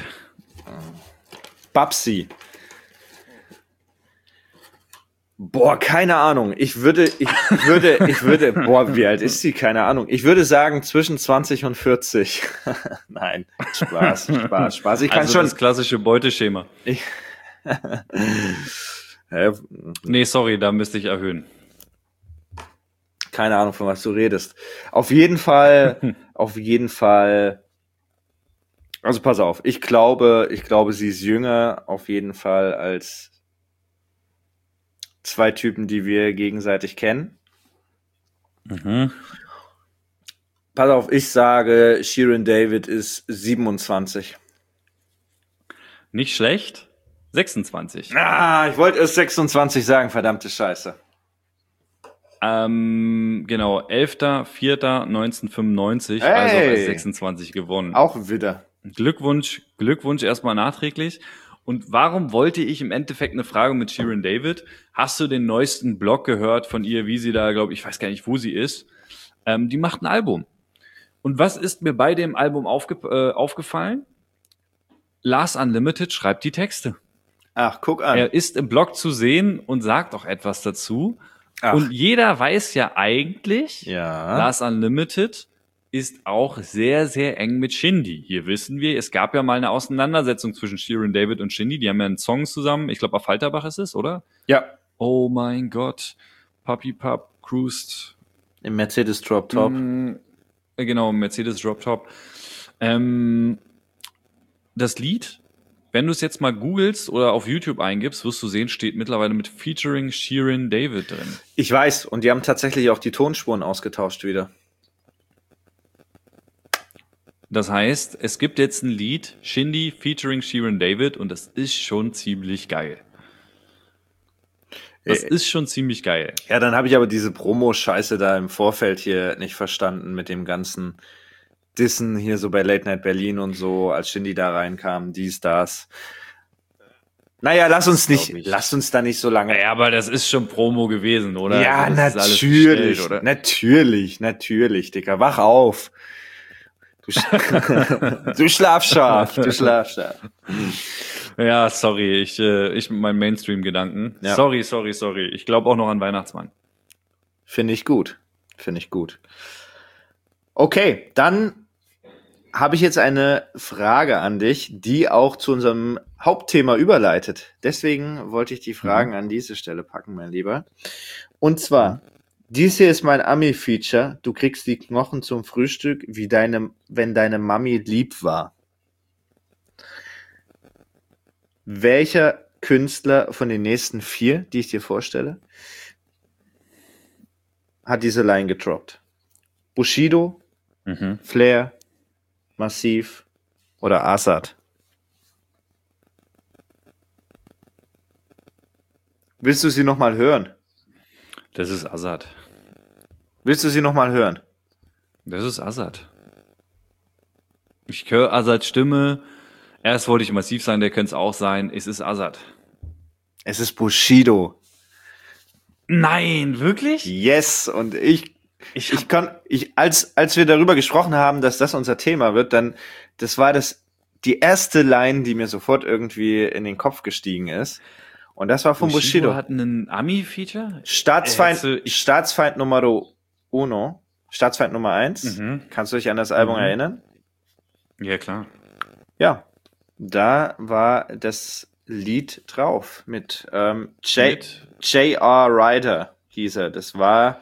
Babsi. Boah, keine Ahnung. Ich würde, ich würde, ich würde, boah, wie alt ist sie? Keine Ahnung. Ich würde sagen zwischen zwanzig und vierzig. Nein, Spaß, Spaß, Spaß. Ich kann Also schon. das klassische Beuteschema. Ich, Hä? Nee, sorry, da müsste ich erhöhen. Keine Ahnung, von was du redest. Auf jeden Fall, auf jeden Fall. Also pass auf. Ich glaube, ich glaube, sie ist jünger auf jeden Fall als zwei Typen, die wir gegenseitig kennen. Mhm. Pass auf, ich sage, Shirin David ist siebenundzwanzig. Nicht schlecht. sechsundzwanzig. Ah, ich wollte erst sechsundzwanzig sagen, verdammte Scheiße. Ähm, genau, elfter vierter neunzehnhundertfünfundneunzig, Hey. also als sechsundzwanzig gewonnen. Auch wieder. Glückwunsch, Glückwunsch erstmal nachträglich. Und warum wollte ich im Endeffekt eine Frage mit Shirin David? Hast du den neuesten Blog gehört von ihr, wie sie da, glaube ich, ich weiß gar nicht, wo sie ist. Ähm, die macht ein Album. Und was ist mir bei dem Album aufge äh, aufgefallen? Lars Unlimited schreibt die Texte. Ach, guck an. Er ist im Blog zu sehen und sagt auch etwas dazu. Ach. Und jeder weiß ja eigentlich, Ja. Lars Unlimited ist auch sehr, sehr eng mit Shindy. Hier wissen wir, es gab ja mal eine Auseinandersetzung zwischen Shirin David und Shindy. Die haben ja einen Song zusammen. Ich glaube, auf Falterbach ist es, oder? Ja. Oh mein Gott. Papi Pap cruised. Im Mercedes Drop Top. Mm, äh, genau, Mercedes Drop Top. Ähm, das Lied, wenn du es jetzt mal googelst oder auf YouTube eingibst, wirst du sehen, steht mittlerweile mit Featuring Shirin David drin. Ich weiß, und die haben tatsächlich auch die Tonspuren ausgetauscht wieder. Das heißt, es gibt jetzt ein Lied, Shindy featuring Shirin David, und das ist schon ziemlich geil. Das Äh, ist schon ziemlich geil. Ja, dann habe ich aber diese Promo-Scheiße da im Vorfeld hier nicht verstanden mit dem ganzen Dissen hier so bei Late Night Berlin und so, als Shindy da reinkam, dies, das. Naja, lass uns glaub nicht, ich. lass uns da nicht so lange. Ja, aber das ist schon Promo gewesen, oder? Ja, Also das ist alles natürlich, bestellt, oder? natürlich, natürlich, Dicker, wach auf. Du, sch- du schlafscharf, du schlafscharf. Ja, sorry, ich, äh, ich mit meinen Mainstream-Gedanken. Ja. Sorry, sorry, sorry. Ich glaube auch noch an Weihnachtsmann. Finde ich gut, finde ich gut. Okay, dann habe ich jetzt eine Frage an dich, die auch zu unserem Hauptthema überleitet. Deswegen wollte ich die Fragen an diese Stelle packen, mein Lieber. Und zwar, dies hier ist mein Ami-Feature. Du kriegst die Knochen zum Frühstück, wie deine, wenn deine Mami lieb war. Welcher Künstler von den nächsten vier, die ich dir vorstelle, hat diese Line gedroppt? Bushido, Mhm. Flair, Massiv oder Assad? Willst du sie nochmal hören? Das ist Assad. Willst du sie nochmal hören? Das ist Assad. Ich höre Assads Stimme. Erst wollte ich massiv sein, der könnte es auch sein. Es ist Assad. Es ist Bushido. Nein, wirklich? Yes, und ich, Ich ich kann, ich, als, als wir darüber gesprochen haben, dass das unser Thema wird, dann, das war das, die erste Line, die mir sofort irgendwie in den Kopf gestiegen ist. Und das war von Bushido Bushido. hat einen Ami-Feature? Staatsfeind, Äh, jetzt, äh, ich- Staatsfeind Nummer uno, Staatsfeind Nummer eins. Mhm. Kannst du dich an das Album Mhm. erinnern? Ja, klar. Ja, da war das Lied drauf mit ähm, J- Mit? J R. Ryder hieß er. Das war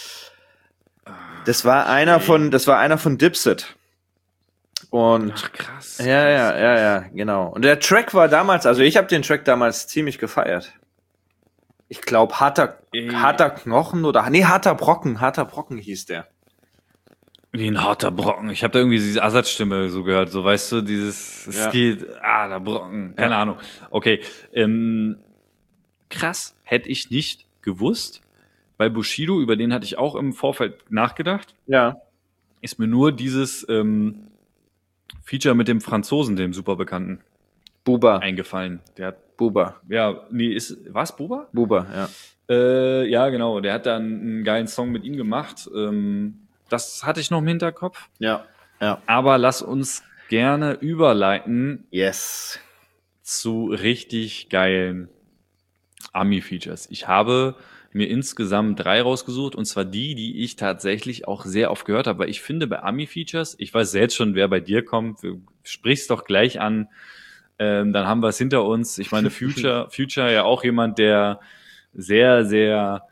das war einer von das war einer von Dipset. Und Ach, krass. ja, ja, ja, ja, genau. Und der Track war damals, also ich habe den Track damals ziemlich gefeiert. Ich glaube harter Ey. harter Knochen oder nee, harter Brocken, harter Brocken hieß der. Wie ein harter Brocken. Ich habe da irgendwie diese Assad-Stimme so gehört. So, weißt du, dieses, es Ja. geht, ah, der Brocken. Keine Ja. Ahnung. Okay. Ähm, krass. Hätte ich nicht gewusst. Bei Bushido, über den hatte ich auch im Vorfeld nachgedacht. Ja. Ist mir nur dieses ähm, Feature mit dem Franzosen, dem super bekannten, Buba, eingefallen. Der hat, Buba, ja, nee, ist, was, Buba? Buba, ja. Äh, ja, genau. Der hat dann einen geilen Song mit ihm gemacht. Ähm, das hatte ich noch im Hinterkopf. Ja. Ja. Aber lass uns gerne überleiten Yes. zu richtig geilen Ami-Features. Ich habe mir insgesamt drei rausgesucht, und zwar die, die ich tatsächlich auch sehr oft gehört habe. Weil ich finde, bei Ami-Features, ich weiß jetzt schon, wer bei dir kommt, sprich's doch gleich an, ähm, dann haben wir es hinter uns. Ich meine, Future, Future ja auch jemand, der sehr, sehr,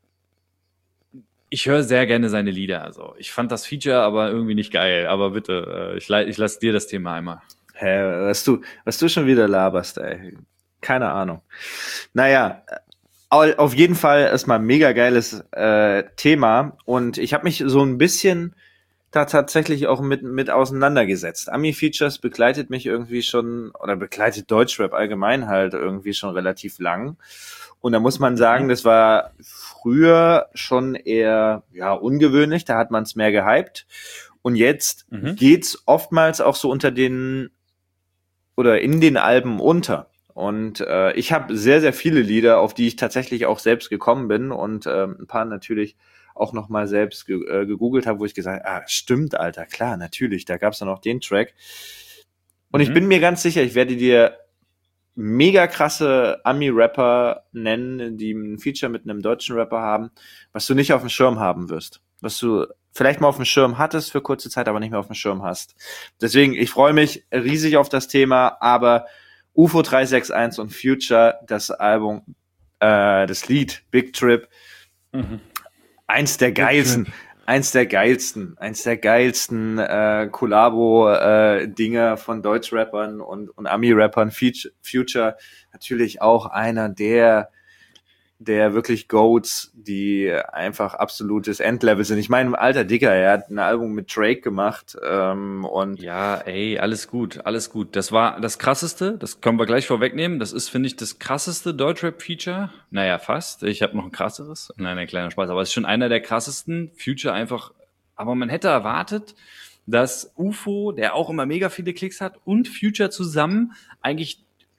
ich höre sehr gerne seine Lieder. Also ich fand das Feature aber irgendwie nicht geil. Aber bitte, äh, ich, le- ich lasse dir das Thema einmal. Hä, was du, was du schon wieder laberst, ey. Keine Ahnung. Naja, au- auf jeden Fall erstmal ein mega geiles äh, Thema. Und ich habe mich so ein bisschen da tatsächlich auch mit, mit auseinandergesetzt. Ami-Features begleitet mich irgendwie schon, oder begleitet Deutschrap allgemein halt irgendwie schon relativ lang. Und da muss man sagen, das war früher schon eher ja ungewöhnlich, da hat man es mehr gehypt. Und jetzt Mhm. geht's oftmals auch so unter den oder in den Alben unter. Und äh, ich habe sehr, sehr viele Lieder, auf die ich tatsächlich auch selbst gekommen bin und ähm, ein paar natürlich auch nochmal selbst ge äh, gegoogelt habe, wo ich gesagt habe, ah, stimmt, Alter, klar, natürlich, da gab's dann noch den Track. Und ich Mhm. bin mir ganz sicher, ich werde dir mega krasse Ami-Rapper nennen, die ein Feature mit einem deutschen Rapper haben, was du nicht auf dem Schirm haben wirst. Was du vielleicht mal auf dem Schirm hattest für kurze Zeit, aber nicht mehr auf dem Schirm hast. Deswegen, ich freue mich riesig auf das Thema, aber U F O drei sechs eins und Future, das Album, äh, das Lied Big Trip, Mhm. eins der geilsten, eins der geilsten, eins der geilsten äh, Kollabo-Dinger von Deutschrappern und, und Ami-Rappern. Feat- Future natürlich auch einer der der wirklich Goats, die einfach absolutes Endlevel sind. Ich meine, alter Dicker, er hat ein Album mit Drake gemacht ähm, und Ja, ey, alles gut, alles gut. Das war das krasseste, das können wir gleich vorwegnehmen. Das ist, finde ich, das krasseste Deutschrap-Feature. Naja, fast. Ich habe noch ein krasseres. Nein, ein kleiner Spaß, aber es ist schon einer der krassesten. Future einfach, aber man hätte erwartet, dass U F O, der auch immer mega viele Klicks hat, und Future zusammen eigentlich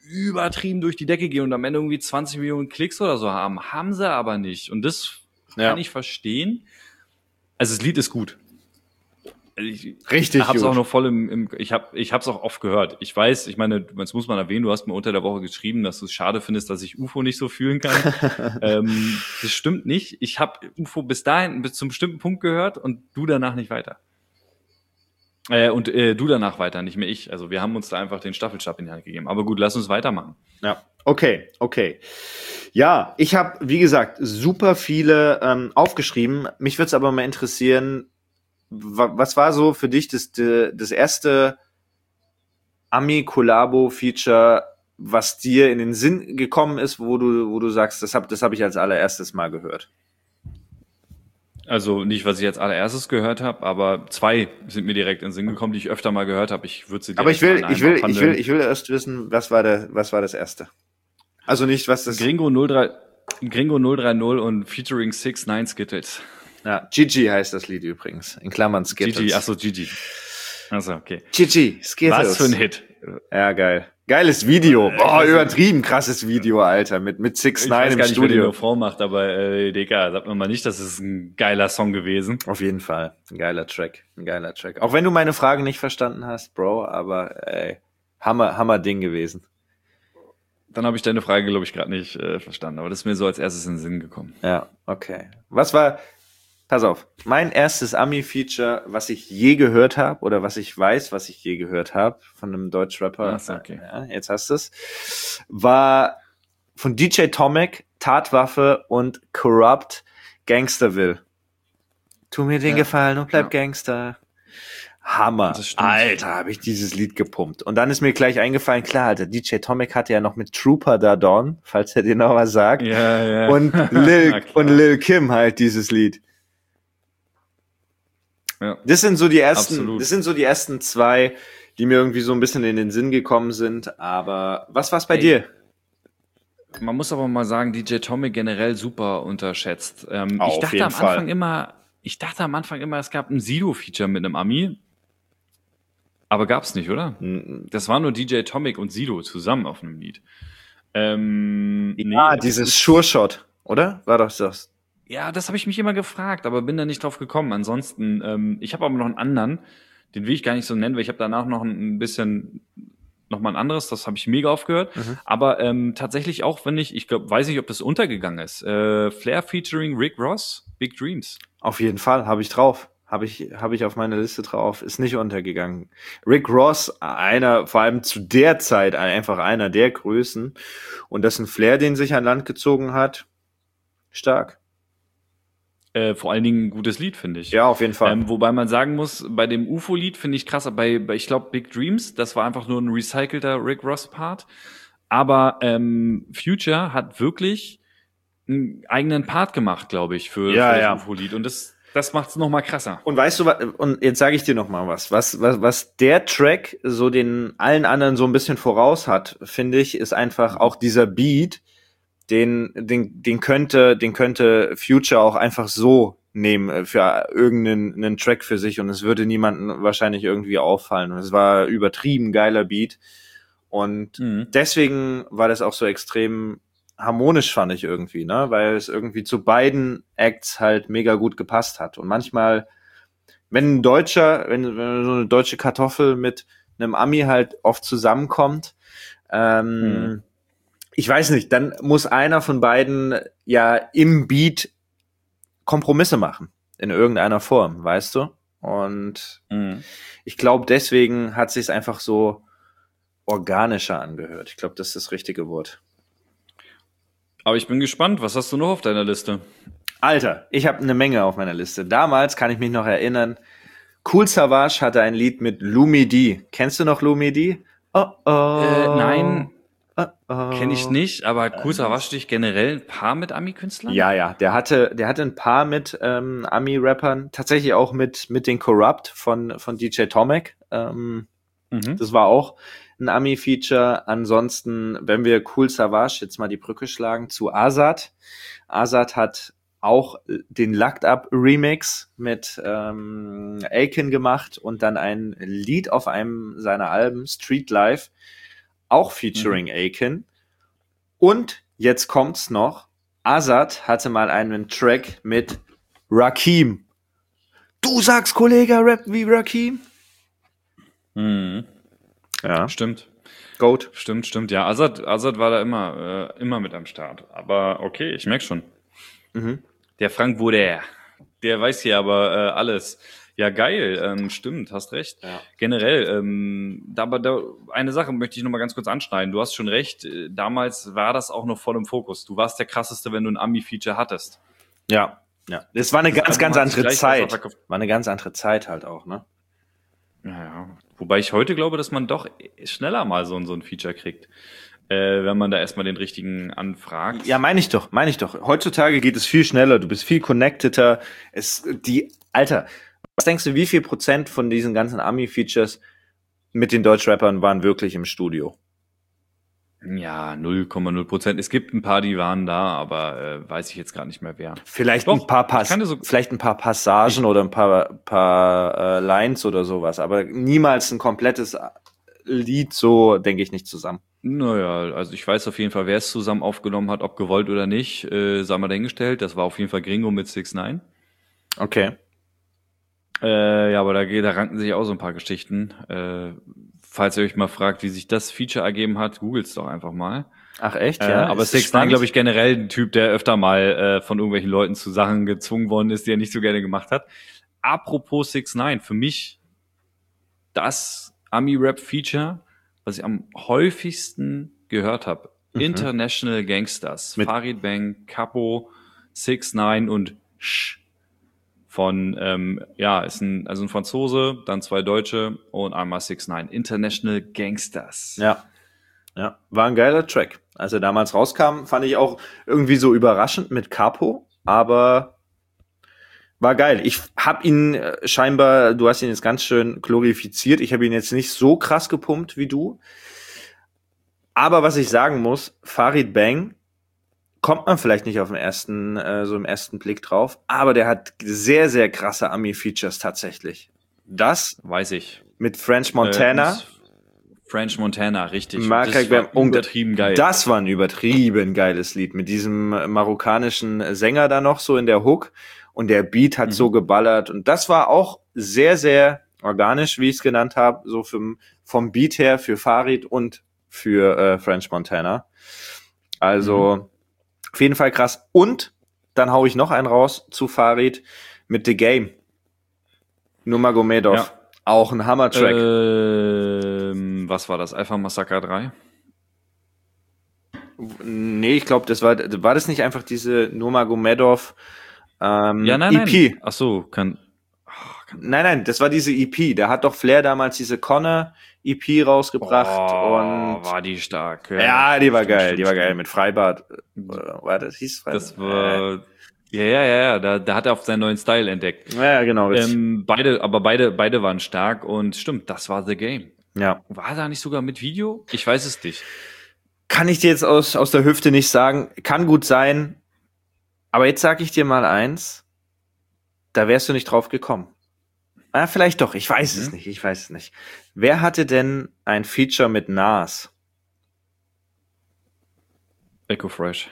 übertrieben durch die Decke gehen und am Ende irgendwie zwanzig Millionen Klicks oder so haben. Haben sie aber nicht. Und das Ja. kann ich verstehen. Also das Lied ist gut. Ich Richtig habe es gut. auch noch voll im, im ich habe ich habe es auch oft gehört. Ich weiß, ich meine, das muss man erwähnen, du hast mir unter der Woche geschrieben, dass du es schade findest, dass ich U F O nicht so fühlen kann. ähm, das stimmt nicht. Ich habe U F O bis dahin bis zum bestimmten Punkt gehört und du danach nicht weiter. Äh, und äh, du danach weiter, nicht mehr ich. Also wir haben uns da einfach den Staffelstab in die Hand gegeben. Aber gut, lass uns weitermachen. Ja, okay, okay. Ja, ich habe, wie gesagt, super viele ähm, aufgeschrieben. Mich würde es aber mal interessieren, wa- was war so für dich das, das erste Ami-Collabo-Feature, was dir in den Sinn gekommen ist, wo du, wo du sagst, das habe das hab ich als allererstes mal gehört? Also nicht, was ich als allererstes gehört habe, aber zwei sind mir direkt in den Sinn gekommen, die ich öfter mal gehört habe. Ich würde sie direkt Aber ich will, an ich einem will, ich will, abhandeln. ich will erst wissen, was war der, was war das erste? Also nicht, was das. Gringo null drei Gringo null drei null und featuring six nine Skittles. Ja, Gigi heißt das Lied übrigens. In Klammern Skittles. Gigi, achso, Gigi. Achso, okay. Gigi, Skittles. Was für ein Hit. Ja, geil. Geiles Video. Boah, übertrieben krasses Video, Alter. Mit, mit six Ich nine weiß im gar nicht, wer den Studio. nur vormacht, aber äh, Digga, sagt man mal nicht, das ist ein geiler Song gewesen. Auf jeden Fall. Ein geiler Track. Ein geiler Track. Auch wenn du meine Frage nicht verstanden hast, Bro, aber ey, Hammer, Hammer Ding gewesen. Dann habe ich deine Frage, glaube ich, gerade nicht äh, verstanden, aber das ist mir so als erstes in den Sinn gekommen. Ja, okay. Was war, pass auf, mein erstes Ami-Feature, was ich je gehört habe, oder was ich weiß, was ich je gehört habe, von einem Deutschrapper, Ach so, okay. ja, jetzt hast du es, war von D J Tomek, Tatwaffe und Corrupt Gangsterville. Tu mir den Ja. Gefallen und bleib Ja. Gangster. Hammer. Das stimmt. Alter, habe ich dieses Lied gepumpt. Und dann ist mir gleich eingefallen, klar, Alter, D J Tomek hatte ja noch mit Trooper da Dawn, falls er dir noch was sagt. Ja, ja. Und Lil, Na klar. und Lil Kim halt dieses Lied. Ja. Das sind so die ersten, Absolut. das sind so die ersten zwei, die mir irgendwie so ein bisschen in den Sinn gekommen sind. Aber was war's bei Ey. dir? Man muss aber mal sagen, D J Tomek generell super unterschätzt. Ähm, Auf ich dachte jeden am Fall. Anfang immer, ich dachte am Anfang immer, es gab ein Sido-Feature mit einem Ami. Aber gab's nicht, oder? Hm, Das war nur D J Tomek und Sido zusammen auf einem Lied. Ähm, Ja, nee, dieses Sure Shot, oder? War doch das? Ja, das habe ich mich immer gefragt, aber bin da nicht drauf gekommen. Ansonsten, ähm, ich habe aber noch einen anderen, den will ich gar nicht so nennen, weil ich habe danach noch ein bisschen, noch mal ein anderes, das habe ich mega aufgehört. Mhm. Aber ähm, tatsächlich auch, wenn ich, ich glaube, weiß nicht, ob das untergegangen ist. Äh, Flair featuring Rick Ross, Big Dreams. Auf jeden Fall, habe ich drauf. Habe ich, habe ich auf meiner Liste drauf. Ist nicht untergegangen. Rick Ross, einer, vor allem zu der Zeit, einfach einer der Größen. Und das ist ein Flair, den sich an Land gezogen hat. Stark. Äh, vor allen Dingen ein gutes Lied, finde ich. Ja, auf jeden Fall. Ähm, wobei man sagen muss, bei dem U F O-Lied finde ich krass, bei, bei ich glaube, Big Dreams, das war einfach nur ein recycelter Rick Ross-Part. Aber ähm, Future hat wirklich einen eigenen Part gemacht, glaube ich, für, Ja, für das ja. U F O-Lied. Und das, das macht's noch mal krasser. Und weißt du was, und jetzt sage ich dir noch mal was, was, was, was der Track so den allen anderen so ein bisschen voraus hat, finde ich, ist einfach auch dieser Beat, den, den, den könnte, den könnte Future auch einfach so nehmen für irgendeinen einen Track für sich und es würde niemandem wahrscheinlich irgendwie auffallen. Und es war übertrieben geiler Beat und Mhm. deswegen war das auch so extrem harmonisch, fand ich irgendwie, ne, weil es irgendwie zu beiden Acts halt mega gut gepasst hat. Und manchmal, wenn ein Deutscher, wenn, wenn so eine deutsche Kartoffel mit einem Ami halt oft zusammenkommt, ähm, Mhm. ich weiß nicht, dann muss einer von beiden ja im Beat Kompromisse machen, in irgendeiner Form, weißt du? Und Mhm. ich glaube, deswegen hat sich's einfach so organischer angehört. Ich glaube, das ist das richtige Wort. Aber ich bin gespannt, was hast du noch auf deiner Liste? Alter, ich habe eine Menge auf meiner Liste. Damals kann ich mich noch erinnern, Kool Savas hatte ein Lied mit Lumi D. Kennst du noch Lumi D? Oh oh. Äh, nein, Oh, oh. kenne ich nicht, aber Kusa wasch dich generell ein paar mit Ami-Künstlern? Ja, ja, der hatte, der hatte ein paar mit ähm, Ami-Rappern, tatsächlich auch mit mit den Corrupt von von D J Tomek. Ähm, Mhm. das war auch ein Ami-Feature. Ansonsten, wenn wir Kool Savas jetzt mal die Brücke schlagen zu Azad. Azad hat auch den Lucked Up Remix mit ähm, Aiken gemacht und dann ein Lied auf einem seiner Alben, Street Life, auch featuring mhm. Aiken. Und jetzt kommt's noch, Azad hatte mal einen Track mit Rakim. Du sagst, Kollege, Rap wie Rakim? Mhm. Ja. Stimmt. Goat. Stimmt, stimmt. Ja, Azad, Azad war da immer, äh, immer mit am Start. Aber okay, ich merk schon. Mhm. Der Frank Wurde, der weiß hier aber äh, alles. Ja, geil, ähm, stimmt, hast recht. Ja. Generell, ähm, da, aber da, eine Sache möchte ich noch mal ganz kurz anschneiden. Du hast schon recht, äh, damals war das auch noch voll im Fokus. Du warst der Krasseste, wenn du ein Ami-Feature hattest. Ja, ja. Das war eine Das ganz, Album ganz hat sich andere gleich Zeit. verkauft. War eine ganz andere Zeit halt auch, ne? Ja, ja. Wobei ich heute glaube, dass man doch schneller mal so, so ein Feature kriegt, äh, wenn man da erstmal den richtigen anfragt. Ja, meine ich doch, meine ich doch. Heutzutage geht es viel schneller, du bist viel connecteder. Es, die, Alter, was denkst du, wie viel Prozent von diesen ganzen Ami-Features mit den Deutschrappern waren wirklich im Studio? Ja, null Komma null Prozent. Es gibt ein paar, die waren da, aber äh, weiß ich jetzt gerade nicht mehr wer. Vielleicht Doch, ein paar Pass, so vielleicht ein paar Passagen oder ein paar, paar äh, Lines oder sowas, aber niemals ein komplettes Lied, so denke ich nicht zusammen. Naja, also ich weiß auf jeden Fall, wer es zusammen aufgenommen hat, ob gewollt oder nicht, äh, sei mal dahingestellt. Das war auf jeden Fall Gringo mit six nine. Okay. Äh, ja, aber da, da ranken sich auch so ein paar Geschichten. Äh, falls ihr euch mal fragt, wie sich das Feature ergeben hat, googelt's doch einfach mal. Ach echt, Äh, ja. aber six nine, glaube ich, generell ein Typ, der öfter mal äh, von irgendwelchen Leuten zu Sachen gezwungen worden ist, die er nicht so gerne gemacht hat. Apropos six nine, für mich das Ami-Rap-Feature, was ich am häufigsten gehört habe. Mhm. International Gangsters. Mit Farid Bang, Capo, six nine und Sch. Von, ähm, ja, ist ein, also ein Franzose, dann zwei Deutsche und einmal six nine. International Gangsters. Ja. Ja, war ein geiler Track. Als er damals rauskam, fand ich auch irgendwie so überraschend mit Capo, aber war geil. Ich hab ihn äh, scheinbar, du hast ihn jetzt ganz schön glorifiziert. Ich habe ihn jetzt nicht so krass gepumpt wie du. Aber was ich sagen muss, Farid Bang kommt man vielleicht nicht auf den ersten, äh, so im ersten Blick drauf, aber der hat sehr, sehr krasse Ami-Features tatsächlich. Das weiß ich. Mit French Montana. Äh, French Montana, richtig. Mark das war übertrieben geil. Das war ein übertrieben geiles Lied mit diesem marokkanischen Sänger da noch so in der Hook und der Beat hat mhm. so geballert und das war auch sehr, sehr organisch, wie ich es genannt habe, so vom, vom Beat her für Farid und für äh, French Montana. Also mhm. auf jeden Fall krass. Und dann hau ich noch einen raus zu Farid mit The Game. Nurmagomedov. Ja. Auch ein Hammer-Track. Ähm, was war das? Alpha Massacre drei? Nee, ich glaube, das war, war das nicht einfach diese Nurmagomedov ähm, ja, nein, E P? Nein. Ach so, kann, oh, kann. Nein, nein, das war diese E P. Da hat doch Flair damals diese Connor E P rausgebracht oh, und war die stark. Ja, ja die war stimmt, geil, stimmt, die war stimmt. geil mit Freibad. War das hieß Freibad? Das war äh. Ja, ja, ja, ja, da, da hat er auf seinen neuen Style entdeckt. Ja, genau. Ähm, beide, aber beide, beide waren stark und stimmt, das war The Game. Ja. War da nicht sogar mit Video? Ich weiß es nicht. Kann ich dir jetzt aus, aus der Hüfte nicht sagen. Kann gut sein. Aber jetzt sag ich dir mal eins. Da wärst du nicht drauf gekommen. Ah, vielleicht doch. Ich weiß mhm. es nicht. Ich weiß es nicht. Wer hatte denn ein Feature mit Nas? Echo Fresh.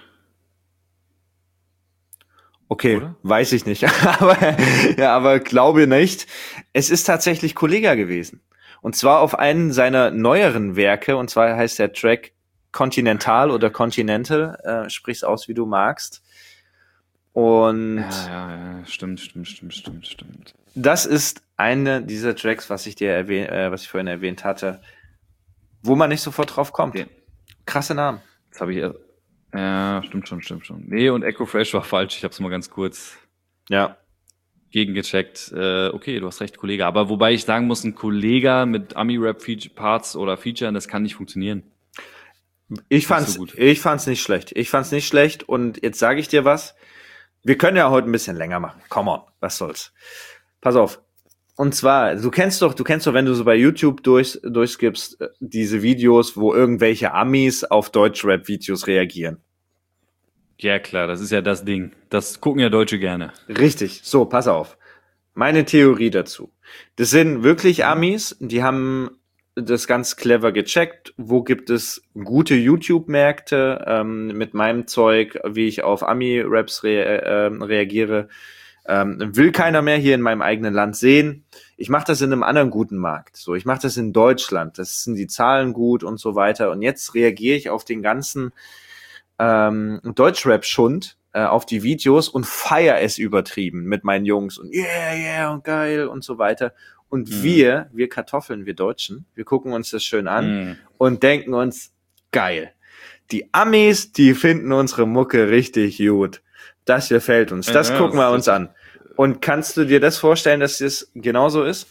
Okay, oder? Weiß ich nicht. aber, ja, aber glaube nicht. Es ist tatsächlich Kollega gewesen. Und zwar auf einen seiner neueren Werke. Und zwar heißt der Track Continental oder Continental. Äh, sprich's aus, wie du magst. Und ja, ja, ja, stimmt, stimmt, stimmt, stimmt, stimmt. Das ist eine dieser Tracks, was ich dir erwähnt, äh, was ich vorhin erwähnt hatte, wo man nicht sofort drauf kommt. Okay. Krasse Namen. Das habe ich erst. Ja, stimmt schon, stimmt schon. Nee, und Echo Fresh war falsch. Ich habe es mal ganz kurz ja. gegengecheckt. Äh, okay, du hast recht, Kollege. Aber wobei ich sagen muss, ein Kollege mit Ami-Rap-Parts oder Featuren, das kann nicht funktionieren. Ich fand's, so ich fand's nicht schlecht. Ich fand's nicht schlecht. Und jetzt sage ich dir was. Wir können ja heute ein bisschen länger machen. Come on, was soll's. Pass auf. Und zwar, du kennst doch, du kennst doch, wenn du so bei YouTube durch, durchskippst, diese Videos, wo irgendwelche Amis auf Deutschrap-Videos reagieren. Ja, klar, das ist ja das Ding. Das gucken ja Deutsche gerne. Richtig. So, pass auf. Meine Theorie dazu. Das sind wirklich Amis, die haben das ganz clever gecheckt, wo gibt es gute YouTube-Märkte ähm, mit meinem Zeug, wie ich auf Ami-Raps re äh, reagiere. Ähm, will keiner mehr hier in meinem eigenen Land sehen. Ich mache das in einem anderen guten Markt. So, ich mache das in Deutschland. Das sind die Zahlen gut und so weiter. Und jetzt reagiere ich auf den ganzen ähm, Deutschrap-Schund, äh, auf die Videos und feier es übertrieben mit meinen Jungs und yeah, yeah und geil und so weiter. Und Mhm. wir, wir Kartoffeln, wir Deutschen, wir gucken uns das schön an Mhm. und denken uns, geil. Die Amis, die finden unsere Mucke richtig gut. Das gefällt uns. Das Ja, gucken wir das- uns an. Und kannst du dir das vorstellen, dass das genauso ist?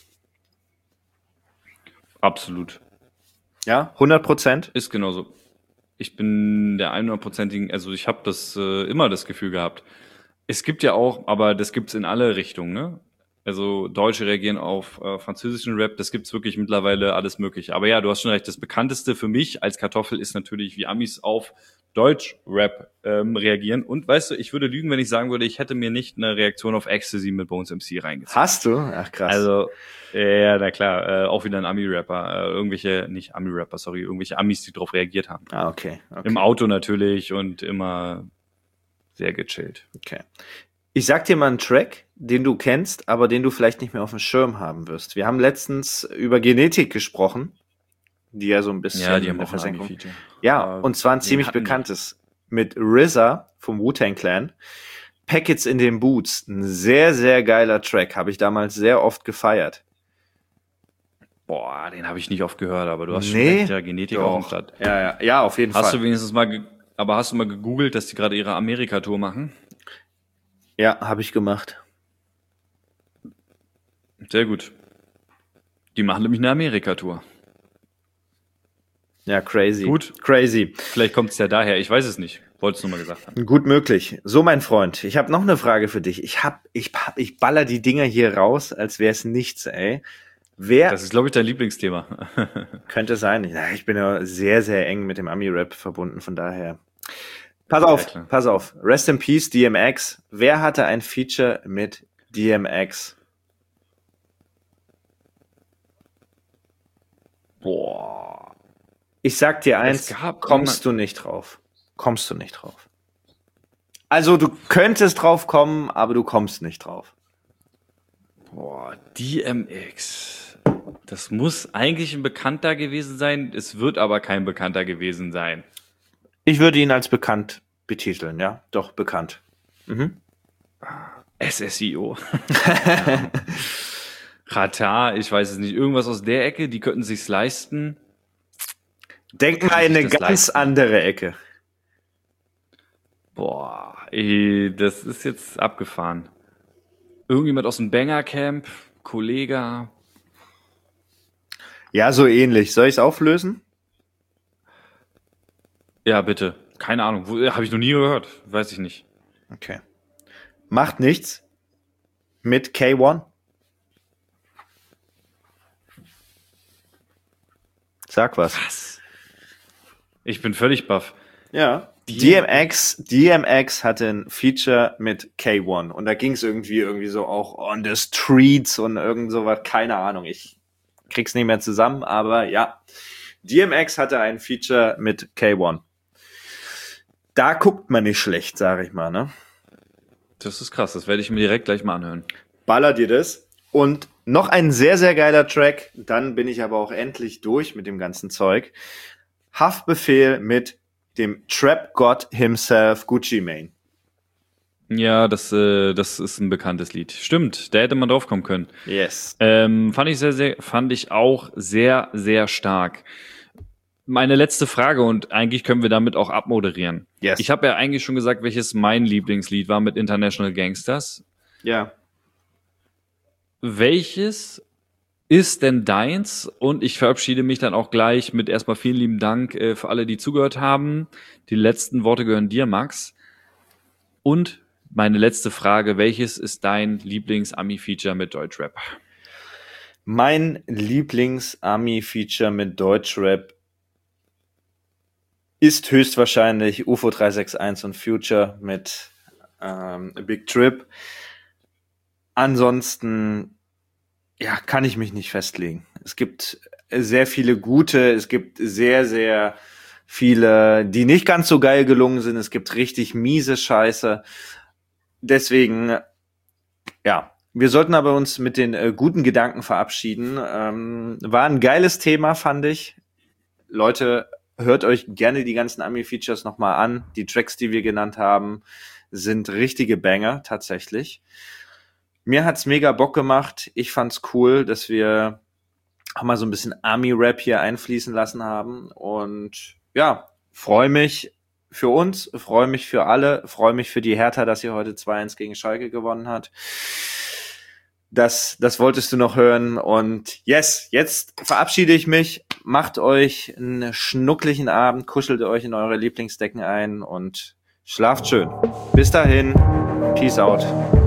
Absolut. Ja, hundert Prozent? Ist genauso. Ich bin der hundertprozentigen, also ich habe das äh, immer das Gefühl gehabt. Es gibt ja auch, aber das gibt's in alle Richtungen, ne? Also Deutsche reagieren auf äh, französischen Rap, das gibt's wirklich mittlerweile alles Mögliche. Aber ja, du hast schon recht, das bekannteste für mich als Kartoffel ist natürlich, wie Amis auf Deutsch-Rap ähm, reagieren. Und weißt du, ich würde lügen, wenn ich sagen würde, ich hätte mir nicht eine Reaktion auf Ecstasy mit Bones M C reingezogen. Hast du? Ach krass. Also, ja, na klar, äh, auch wieder ein Ami-Rapper, äh, irgendwelche, nicht Ami-Rapper, sorry, irgendwelche Amis, die drauf reagiert haben. ah, okay. okay. Im Auto natürlich und immer sehr gechillt. Okay. Ich sag dir mal einen Track, den du kennst, aber den du vielleicht nicht mehr auf dem Schirm haben wirst. Wir haben letztens über Genetik gesprochen, die ja so ein bisschen Ja, die in haben der auch ein Versenkung. Ami-Feature. Ja, Äh, und zwar ein wen ziemlich hatten die? bekanntes. Mit R Z A vom Wu-Tang Clan. Packets in den Boots. Ein sehr, sehr geiler Track. Habe ich damals sehr oft gefeiert. Boah, den habe ich nicht oft gehört, aber du hast schon Nee, recht, ja, Genetik auf dem Doch. Start. Ja, ja, ja, auf jeden Hast Fall. du wenigstens mal, ge- aber hast du mal gegoogelt, dass die gerade ihre Amerika-Tour machen? Ja, habe ich gemacht. Sehr gut. Die machen nämlich eine Amerika-Tour. Ja, crazy. Gut. Crazy. Vielleicht kommt es ja daher, ich weiß es nicht. Wollte es nur mal gesagt haben. Gut möglich. So, mein Freund, ich habe noch eine Frage für dich. Ich hab, ich, hab- ich baller die Dinger hier raus, als wäre es nichts, ey. Wer Das ist, glaube ich, dein Lieblingsthema. könnte sein? Ja, ich bin ja sehr, sehr eng mit dem Ami-Rap verbunden, von daher. Pass Ja, auf, klar. pass auf. Rest in Peace, D M X. Wer hatte ein Feature mit D M X? Boah. Ich sag dir eins, gab kommst du nicht drauf. Kommst du nicht drauf. Also, du könntest drauf kommen, aber du kommst nicht drauf. Boah, D M X. Das muss eigentlich ein Bekannter gewesen sein. Es wird aber kein Bekannter gewesen sein. Ich würde ihn als bekannt betiteln, ja? Doch, bekannt. Mhm. S S I O. Ratar, ich weiß es nicht. Irgendwas aus der Ecke, die könnten sich's leisten. Denk Kann mal in sich eine das ganz leisten? andere Ecke. Boah, ey, das ist jetzt abgefahren. Irgendjemand aus dem Banger-Camp, Kollege. Ja, so ähnlich. Soll ich es auflösen? Ja, bitte. Keine Ahnung. Habe ich noch nie gehört. Weiß ich nicht. Okay. Macht nichts. Mit K eins. Sag was. Was? Ich bin völlig baff. Ja. D M X, D M X hatte ein Feature mit K eins und da ging es irgendwie irgendwie so auch on the streets und irgend sowas, keine Ahnung, ich krieg's nicht mehr zusammen, aber ja. D M X hatte ein Feature mit K eins. Da guckt man nicht schlecht, sag ich mal, ne? Das ist krass. Das werde ich mir direkt gleich mal anhören. Baller dir das. Und noch ein sehr, sehr geiler Track, dann bin ich aber auch endlich durch mit dem ganzen Zeug. Haftbefehl mit dem Trap-God himself, Gucci Mane. Ja, das, äh, das ist ein bekanntes Lied. Stimmt, da hätte man drauf kommen können. Yes. Ähm, fand ich sehr, sehr, fand ich auch sehr, sehr stark. Meine letzte Frage und eigentlich können wir damit auch abmoderieren. Yes. Ich habe ja eigentlich schon gesagt, welches mein Lieblingslied war mit International Gangsters. Ja. Welches ist denn deins? Und ich verabschiede mich dann auch gleich mit erstmal vielen lieben Dank äh, für alle, die zugehört haben. Die letzten Worte gehören dir, Max. Und meine letzte Frage, welches ist dein Lieblings-Ami-Feature mit Deutschrap? Mein Lieblings-Ami-Feature mit Deutschrap ist höchstwahrscheinlich U F O drei sechs eins und Future mit ähm, Big Trip. Ansonsten ja, kann ich mich nicht festlegen. Es gibt sehr viele gute, es gibt sehr, sehr viele, die nicht ganz so geil gelungen sind. Es gibt richtig miese Scheiße. Deswegen, ja, wir sollten aber uns mit den äh, guten Gedanken verabschieden. Ähm, war ein geiles Thema, fand ich. Leute, hört euch gerne die ganzen Ami-Features nochmal an. Die Tracks, die wir genannt haben, sind richtige Banger, tatsächlich. Mir hat's mega Bock gemacht. Ich fand's cool, dass wir auch mal so ein bisschen Ami-Rap hier einfließen lassen haben. Und ja, freue mich für uns, freue mich für alle, freue mich für die Hertha, dass sie heute zwei eins gegen Schalke gewonnen hat. Das, das wolltest du noch hören. Und yes, jetzt verabschiede ich mich. Macht euch einen schnucklichen Abend, kuschelt euch in eure Lieblingsdecken ein und schlaft schön. Bis dahin, peace out.